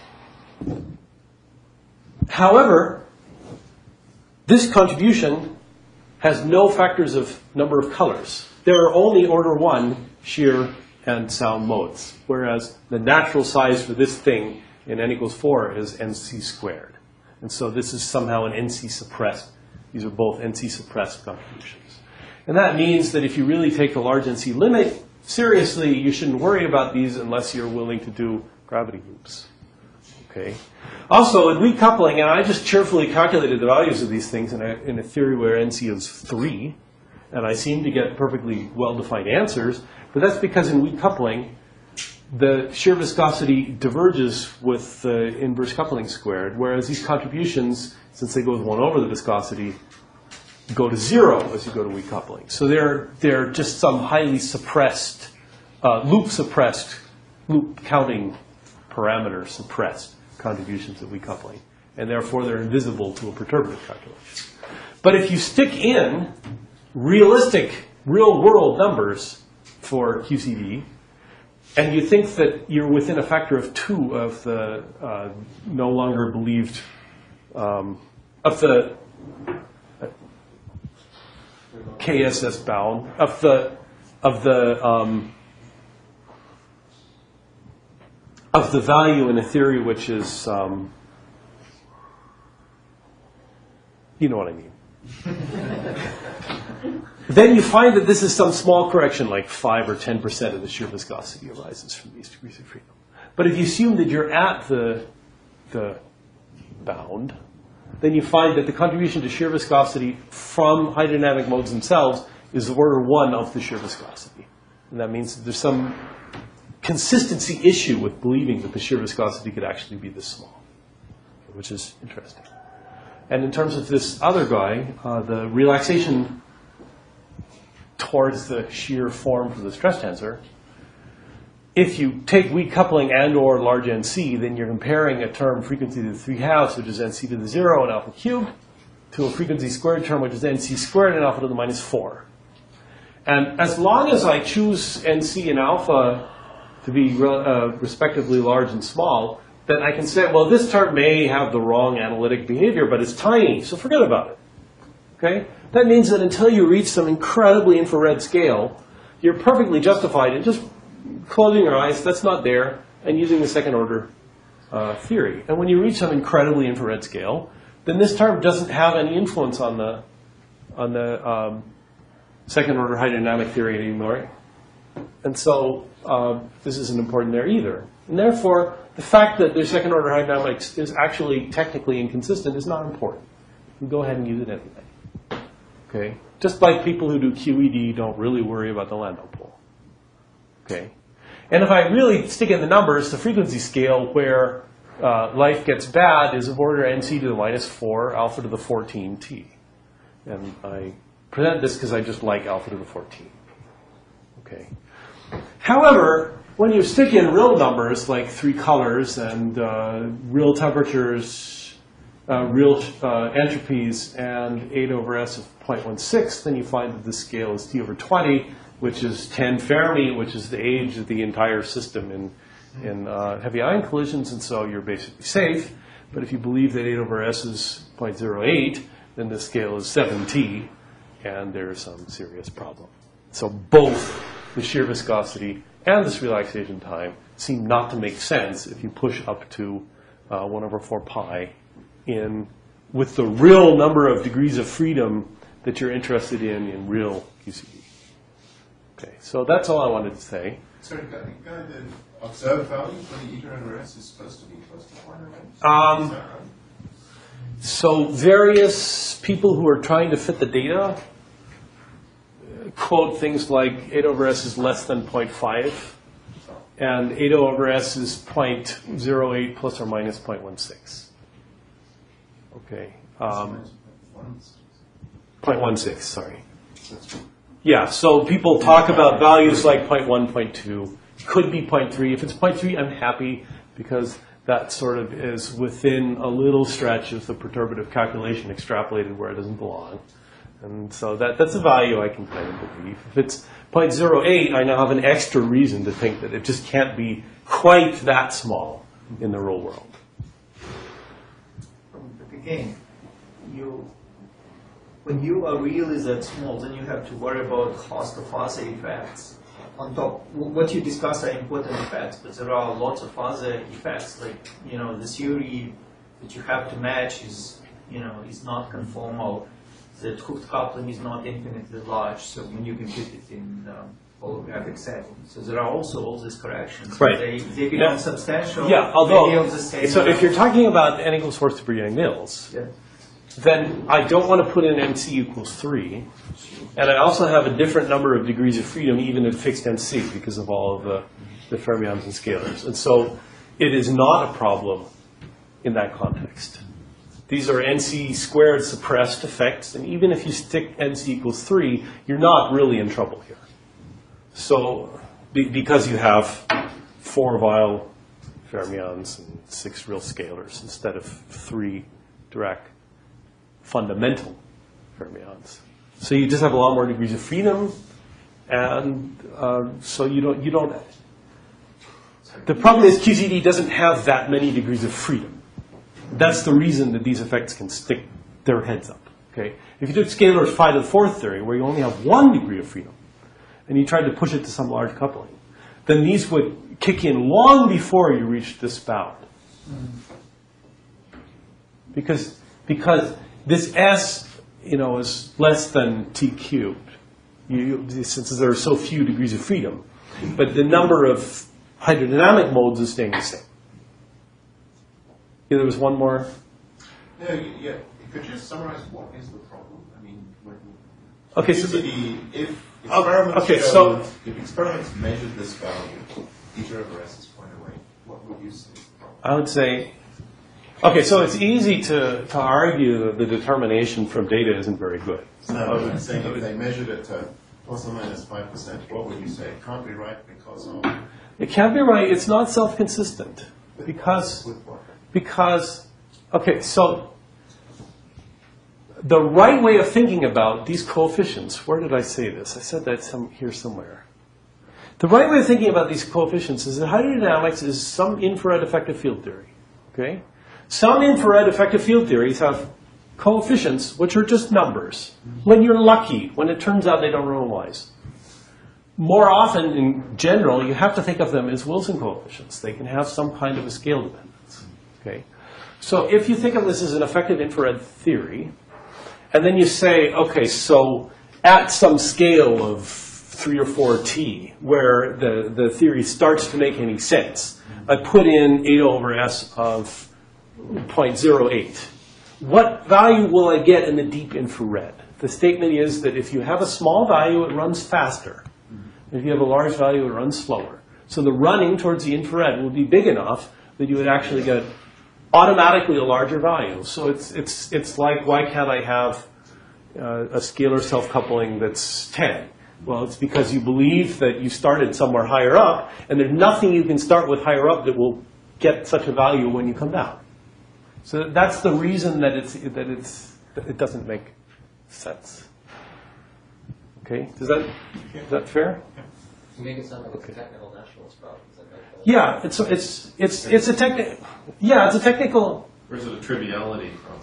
However, this contribution has no factors of number of colors. There are only order 1 shear and sound modes, whereas the natural size for this thing in n equals 4 is nc squared. And so this is somehow an nc suppressed. These are both nc suppressed contributions. And that means that if you really take the large NC limit seriously, you shouldn't worry about these unless you're willing to do gravity loops. Okay. Also, in weak coupling, and I just cheerfully calculated the values of these things in a theory where NC is 3, and I seem to get perfectly well-defined answers, but that's because in weak coupling, the shear viscosity diverges with the inverse coupling squared, whereas these contributions, since they go with 1 over the viscosity, go to 0 as you go to weak coupling. So they're just some highly suppressed, loop counting parameter suppressed contributions of weak coupling. And therefore they're invisible to a perturbative calculation. But if you stick in realistic, real-world numbers for QCD, and you think that you're within a factor of 2 of the no longer believed, of the KSS bound of the value in a theory which is, you know what I mean. Then you find that this is some small correction, like 5 or 10% of the shear viscosity arises from these degrees of freedom. But if you assume that you're at the bound, then you find that the contribution to shear viscosity from hydrodynamic modes themselves is order 1 of the shear viscosity. And that means that there's some consistency issue with believing that the shear viscosity could actually be this small, which is interesting. And in terms of this other guy, the relaxation towards the shear form for the stress tensor, if you take weak coupling and or large NC, then you're comparing a term frequency to the 3/2, which is NC to the 0 and alpha cubed, to a frequency squared term, which is NC squared and alpha to the -4. And as long as I choose NC and alpha to be respectively large and small, then I can say, well, this term may have the wrong analytic behavior, but it's tiny, so forget about it. Okay? That means that until you reach some incredibly infrared scale, you're perfectly justified in just closing your eyes, that's not there, and using the second order theory. And when you reach some incredibly infrared scale, then this term doesn't have any influence on the second order hydrodynamic theory anymore. And so this isn't important there either. And therefore, the fact that the second order hydrodynamics is actually technically inconsistent is not important. You can go ahead and use it anyway. Okay? Just like people who do QED don't really worry about the Landau pole. Okay? And if I really stick in the numbers, the frequency scale where life gets bad is of order NC to the -4, alpha to the 14T. And I present this because I just like alpha to the 14. Okay. However, when you stick in real numbers like 3 colors and real temperatures, real entropies, and 8/s of 0.16, then you find that the scale is T/20, which is 10 Fermi, which is the age of the entire system in heavy ion collisions, and so you're basically safe. But if you believe that 8/s is 0.08, then the scale is 7T, and there's some serious problem. So both the shear viscosity and this relaxation time seem not to make sense if you push up to 1/4 pi with the real number of degrees of freedom that you're interested in real QCD. Okay, so that's all I wanted to say. Sorry, the observed value for the E/S is supposed to be close to 400, right? Is that right? So various people who are trying to fit the data quote things like 8/s is less than 0.5, and 8/s is 0.08 plus or minus 0.16. Okay. 0.16, sorry. Yeah, so people talk about values like 0.1, 0.2, could be 0.3. If it's 0.3, I'm happy because that sort of is within a little stretch of the perturbative calculation extrapolated where it doesn't belong. And so that's a value I can kind of believe. If it's 0.08, I now have an extra reason to think that it just can't be quite that small in the real world. But again, when you are really that small, then you have to worry about host of other effects. On top, what you discuss are important effects, but there are lots of other effects. Like, the theory that you have to match is not conformal. The hooked coupling is not infinitely large, so when you compute it in holographic setting. So there are also all these corrections. Right. They become substantial. Yeah, although, of the same so if you're talking about n equals 4 per Yang-Mills, yeah. then I don't want to put in NC equals 3. And I also have a different number of degrees of freedom even at fixed NC because of all of the fermions and scalars. And so it is not a problem in that context. These are NC squared suppressed effects, and even if you stick NC equals 3, you're not really in trouble here. So because you have 4 Weyl fermions and 6 real scalars instead of 3 Dirac fundamental fermions. So you just have a lot more degrees of freedom, and so you don't. The problem is QCD doesn't have that many degrees of freedom. That's the reason that these effects can stick their heads up. Okay? If you took Scaler's phi to the fourth theory, where you only have 1 degree of freedom, and you tried to push it to some large coupling, then these would kick in long before you reach this bound. Because this S, is less than T cubed, since there are so few degrees of freedom. But the number of hydrodynamic modes is staying the same. There was one more. Yeah. Could you summarize what is the problem? I mean, Okay, so if experiments so if experiments measured this value, eta over S is point away, what would you say is the problem? I would say, okay, so it's easy to argue that the determination from data isn't very good. No, I'm saying if they measured it to plus or minus 5%, what would you say? It can't be right because of... It can't be right. It's not self-consistent. Because, okay, so the right way of thinking about these coefficients, where did I say this? I said that here somewhere. The right way of thinking about these coefficients is that hydrodynamics is some infrared effective field theory. Okay? Some infrared effective field theories have coefficients which are just numbers. When you're lucky, when it turns out they don't normalize. More often, in general, you have to think of them as Wilson coefficients. They can have some kind of a scale dependence. Okay? So if you think of this as an effective infrared theory, and then you say, okay, so at some scale of 3 or 4 t, where the theory starts to make any sense, I put in eta over S of 0.08. What value will I get in the deep infrared? The statement is that if you have a small value, it runs faster. If you have a large value, it runs slower. So the running towards the infrared will be big enough that you would actually get automatically a larger value. So it's like, why can't I have a scalar self-coupling that's 10? Well, it's because you believe that you started somewhere higher up, and there's nothing you can start with higher up that will get such a value when you come down. So that's the reason that it doesn't make sense. Okay, is that fair? You make it sound like it's a technical naturalist problem. Is that right? Yeah, it's a technical. Or is it a triviality problem?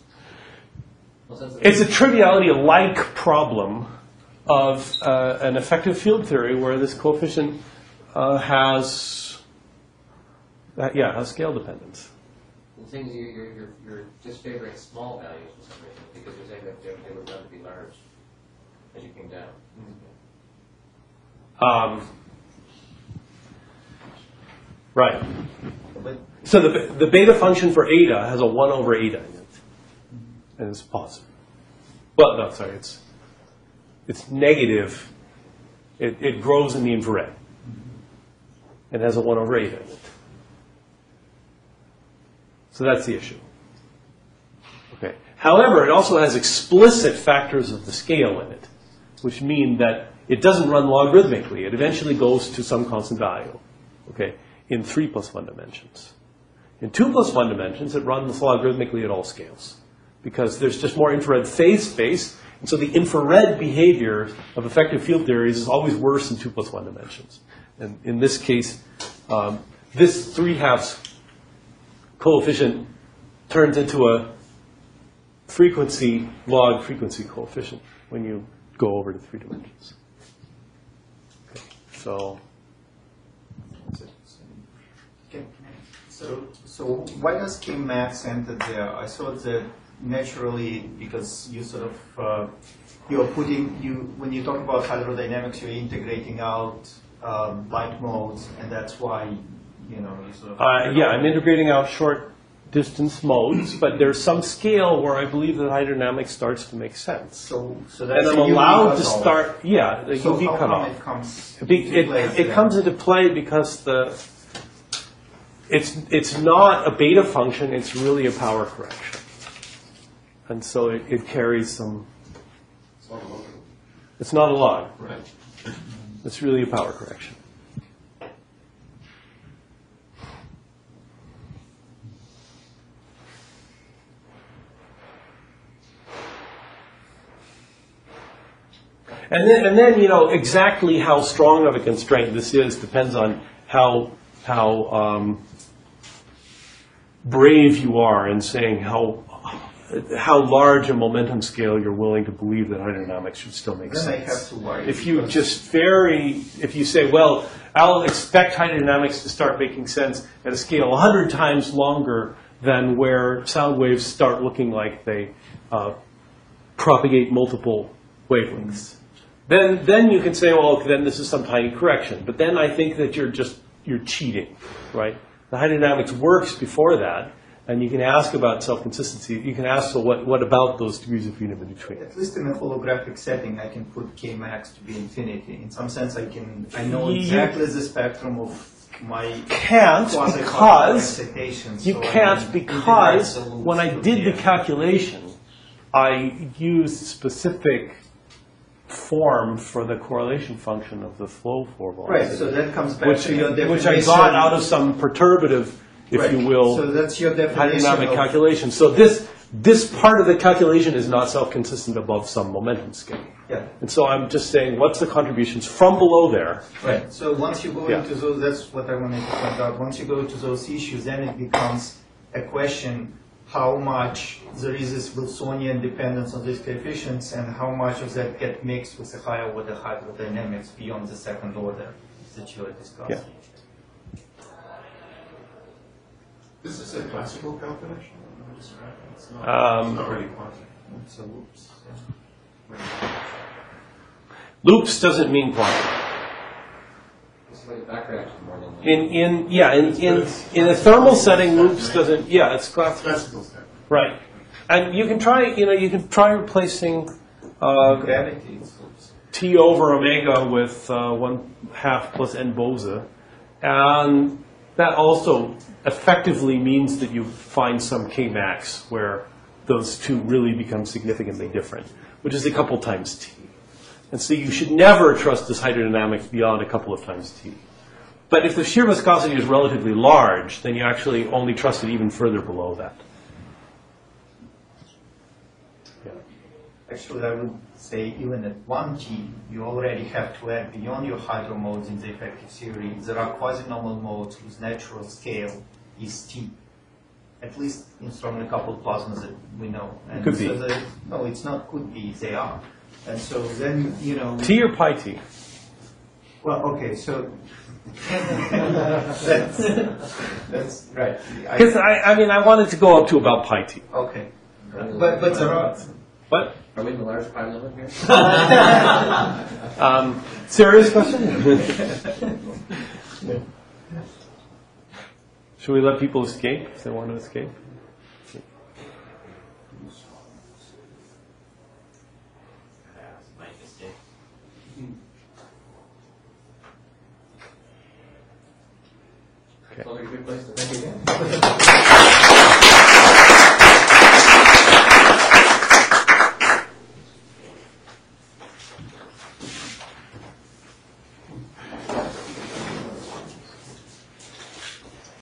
It's a triviality-like problem of an effective field theory where this coefficient has scale dependence. The thing is, you're disfavoring small values for some reason because you're saying that they would rather be large as you came down. Right. So the beta function for eta has a 1 over eta in it, and it's positive. Well, no, sorry, it's negative. It grows in the infrared. It has a 1 over eta in it. So that's the issue. Okay. However, it also has explicit factors of the scale in it, which mean that it doesn't run logarithmically. It eventually goes to some constant value, okay, in 3 + 1 dimensions. In 2 + 1 dimensions, it runs logarithmically at all scales because there's just more infrared phase space, and so the infrared behavior of effective field theories is always worse in 2 + 1 dimensions. And in this case, this 3/2 coefficient turns into a log frequency coefficient when you go over to 3 dimensions. Okay, so. So why does K max enter there? I thought that naturally, because you sort of when you talk about hydrodynamics, you're integrating out light modes, and that's why you sort of. I'm integrating out short distance modes, but there's some scale where I believe that hydrodynamics starts to make sense. So that's and I'm allowed to start. Yeah, the so UV how cutoff. come it comes? It comes into play because it's not a beta function, it's really a power correction. And so it carries some. It's not a log. It's not a log. Right. It's really a power correction. And then exactly how strong of a constraint this is depends on how brave you are in saying how large a momentum scale you're willing to believe that hydrodynamics should still make Then I have sense. to worry. If you because- just if you say, well, I'll expect hydrodynamics to start making sense at a scale 100 times longer than where sound waves start looking like they propagate multiple wavelengths. Then you can say, well, okay, then this is some tiny correction. But then I think that you're cheating, right? The hydrodynamics works before that, and you can ask about self-consistency. You can ask, so what about those degrees of freedom in between? At least in a holographic setting, I can put K max to be infinity. In some sense, I know exactly the spectrum of my Can't quasi-quantum because excitations. you so I can't can because integrate the loops when I to did the end. calculation, I used specific form for the correlation function of the flow for velocity. Right, so that comes back which, to your definition. which I got out of some perturbative, if Right, you will, So that's your definition hydrodynamic of, calculation. So this part of the calculation is not self-consistent above some momentum scale. yeah. And so I'm just saying, what's the contributions from below there? Right. So once you go Yeah. into those, that's what I wanted to point out. Once you go to those issues, then it becomes a question how much there is this Wilsonian dependence on these coefficients and how much of that get mixed with the higher order hydrodynamics beyond the second order that you are discussing. Yeah. Is this a classical calculation? It's not, Um, it's not really quantum. So, oops. Loops doesn't mean quantum. It's like a back reaction more than. In a thermal setting, loops doesn't. Yeah, it's classical. Classical stuff. Right, and you can try replacing Gravity. It's, T over omega with 1/2 plus n Bose, and that also effectively means that you find some K max where those two really become significantly different, which is a couple times T. And so you should never trust this hydrodynamics beyond a couple of times T. But if the shear viscosity is relatively large, then you actually only trust it even further below that. actually, I would say even at 1G, you already have to add beyond your hydro modes in the effective theory. There are quasi-normal modes whose natural scale is T. At least from a couple of plasmas that we know. And Could be. so no, it's not could be, they are. And so then, T or pi T? Well, okay, so that's right. Because I wanted to go up to about pi T. Okay, but there are. But Are we in the large pi limit here? serious question? Should we let people escape if they want to escape? Might mistake.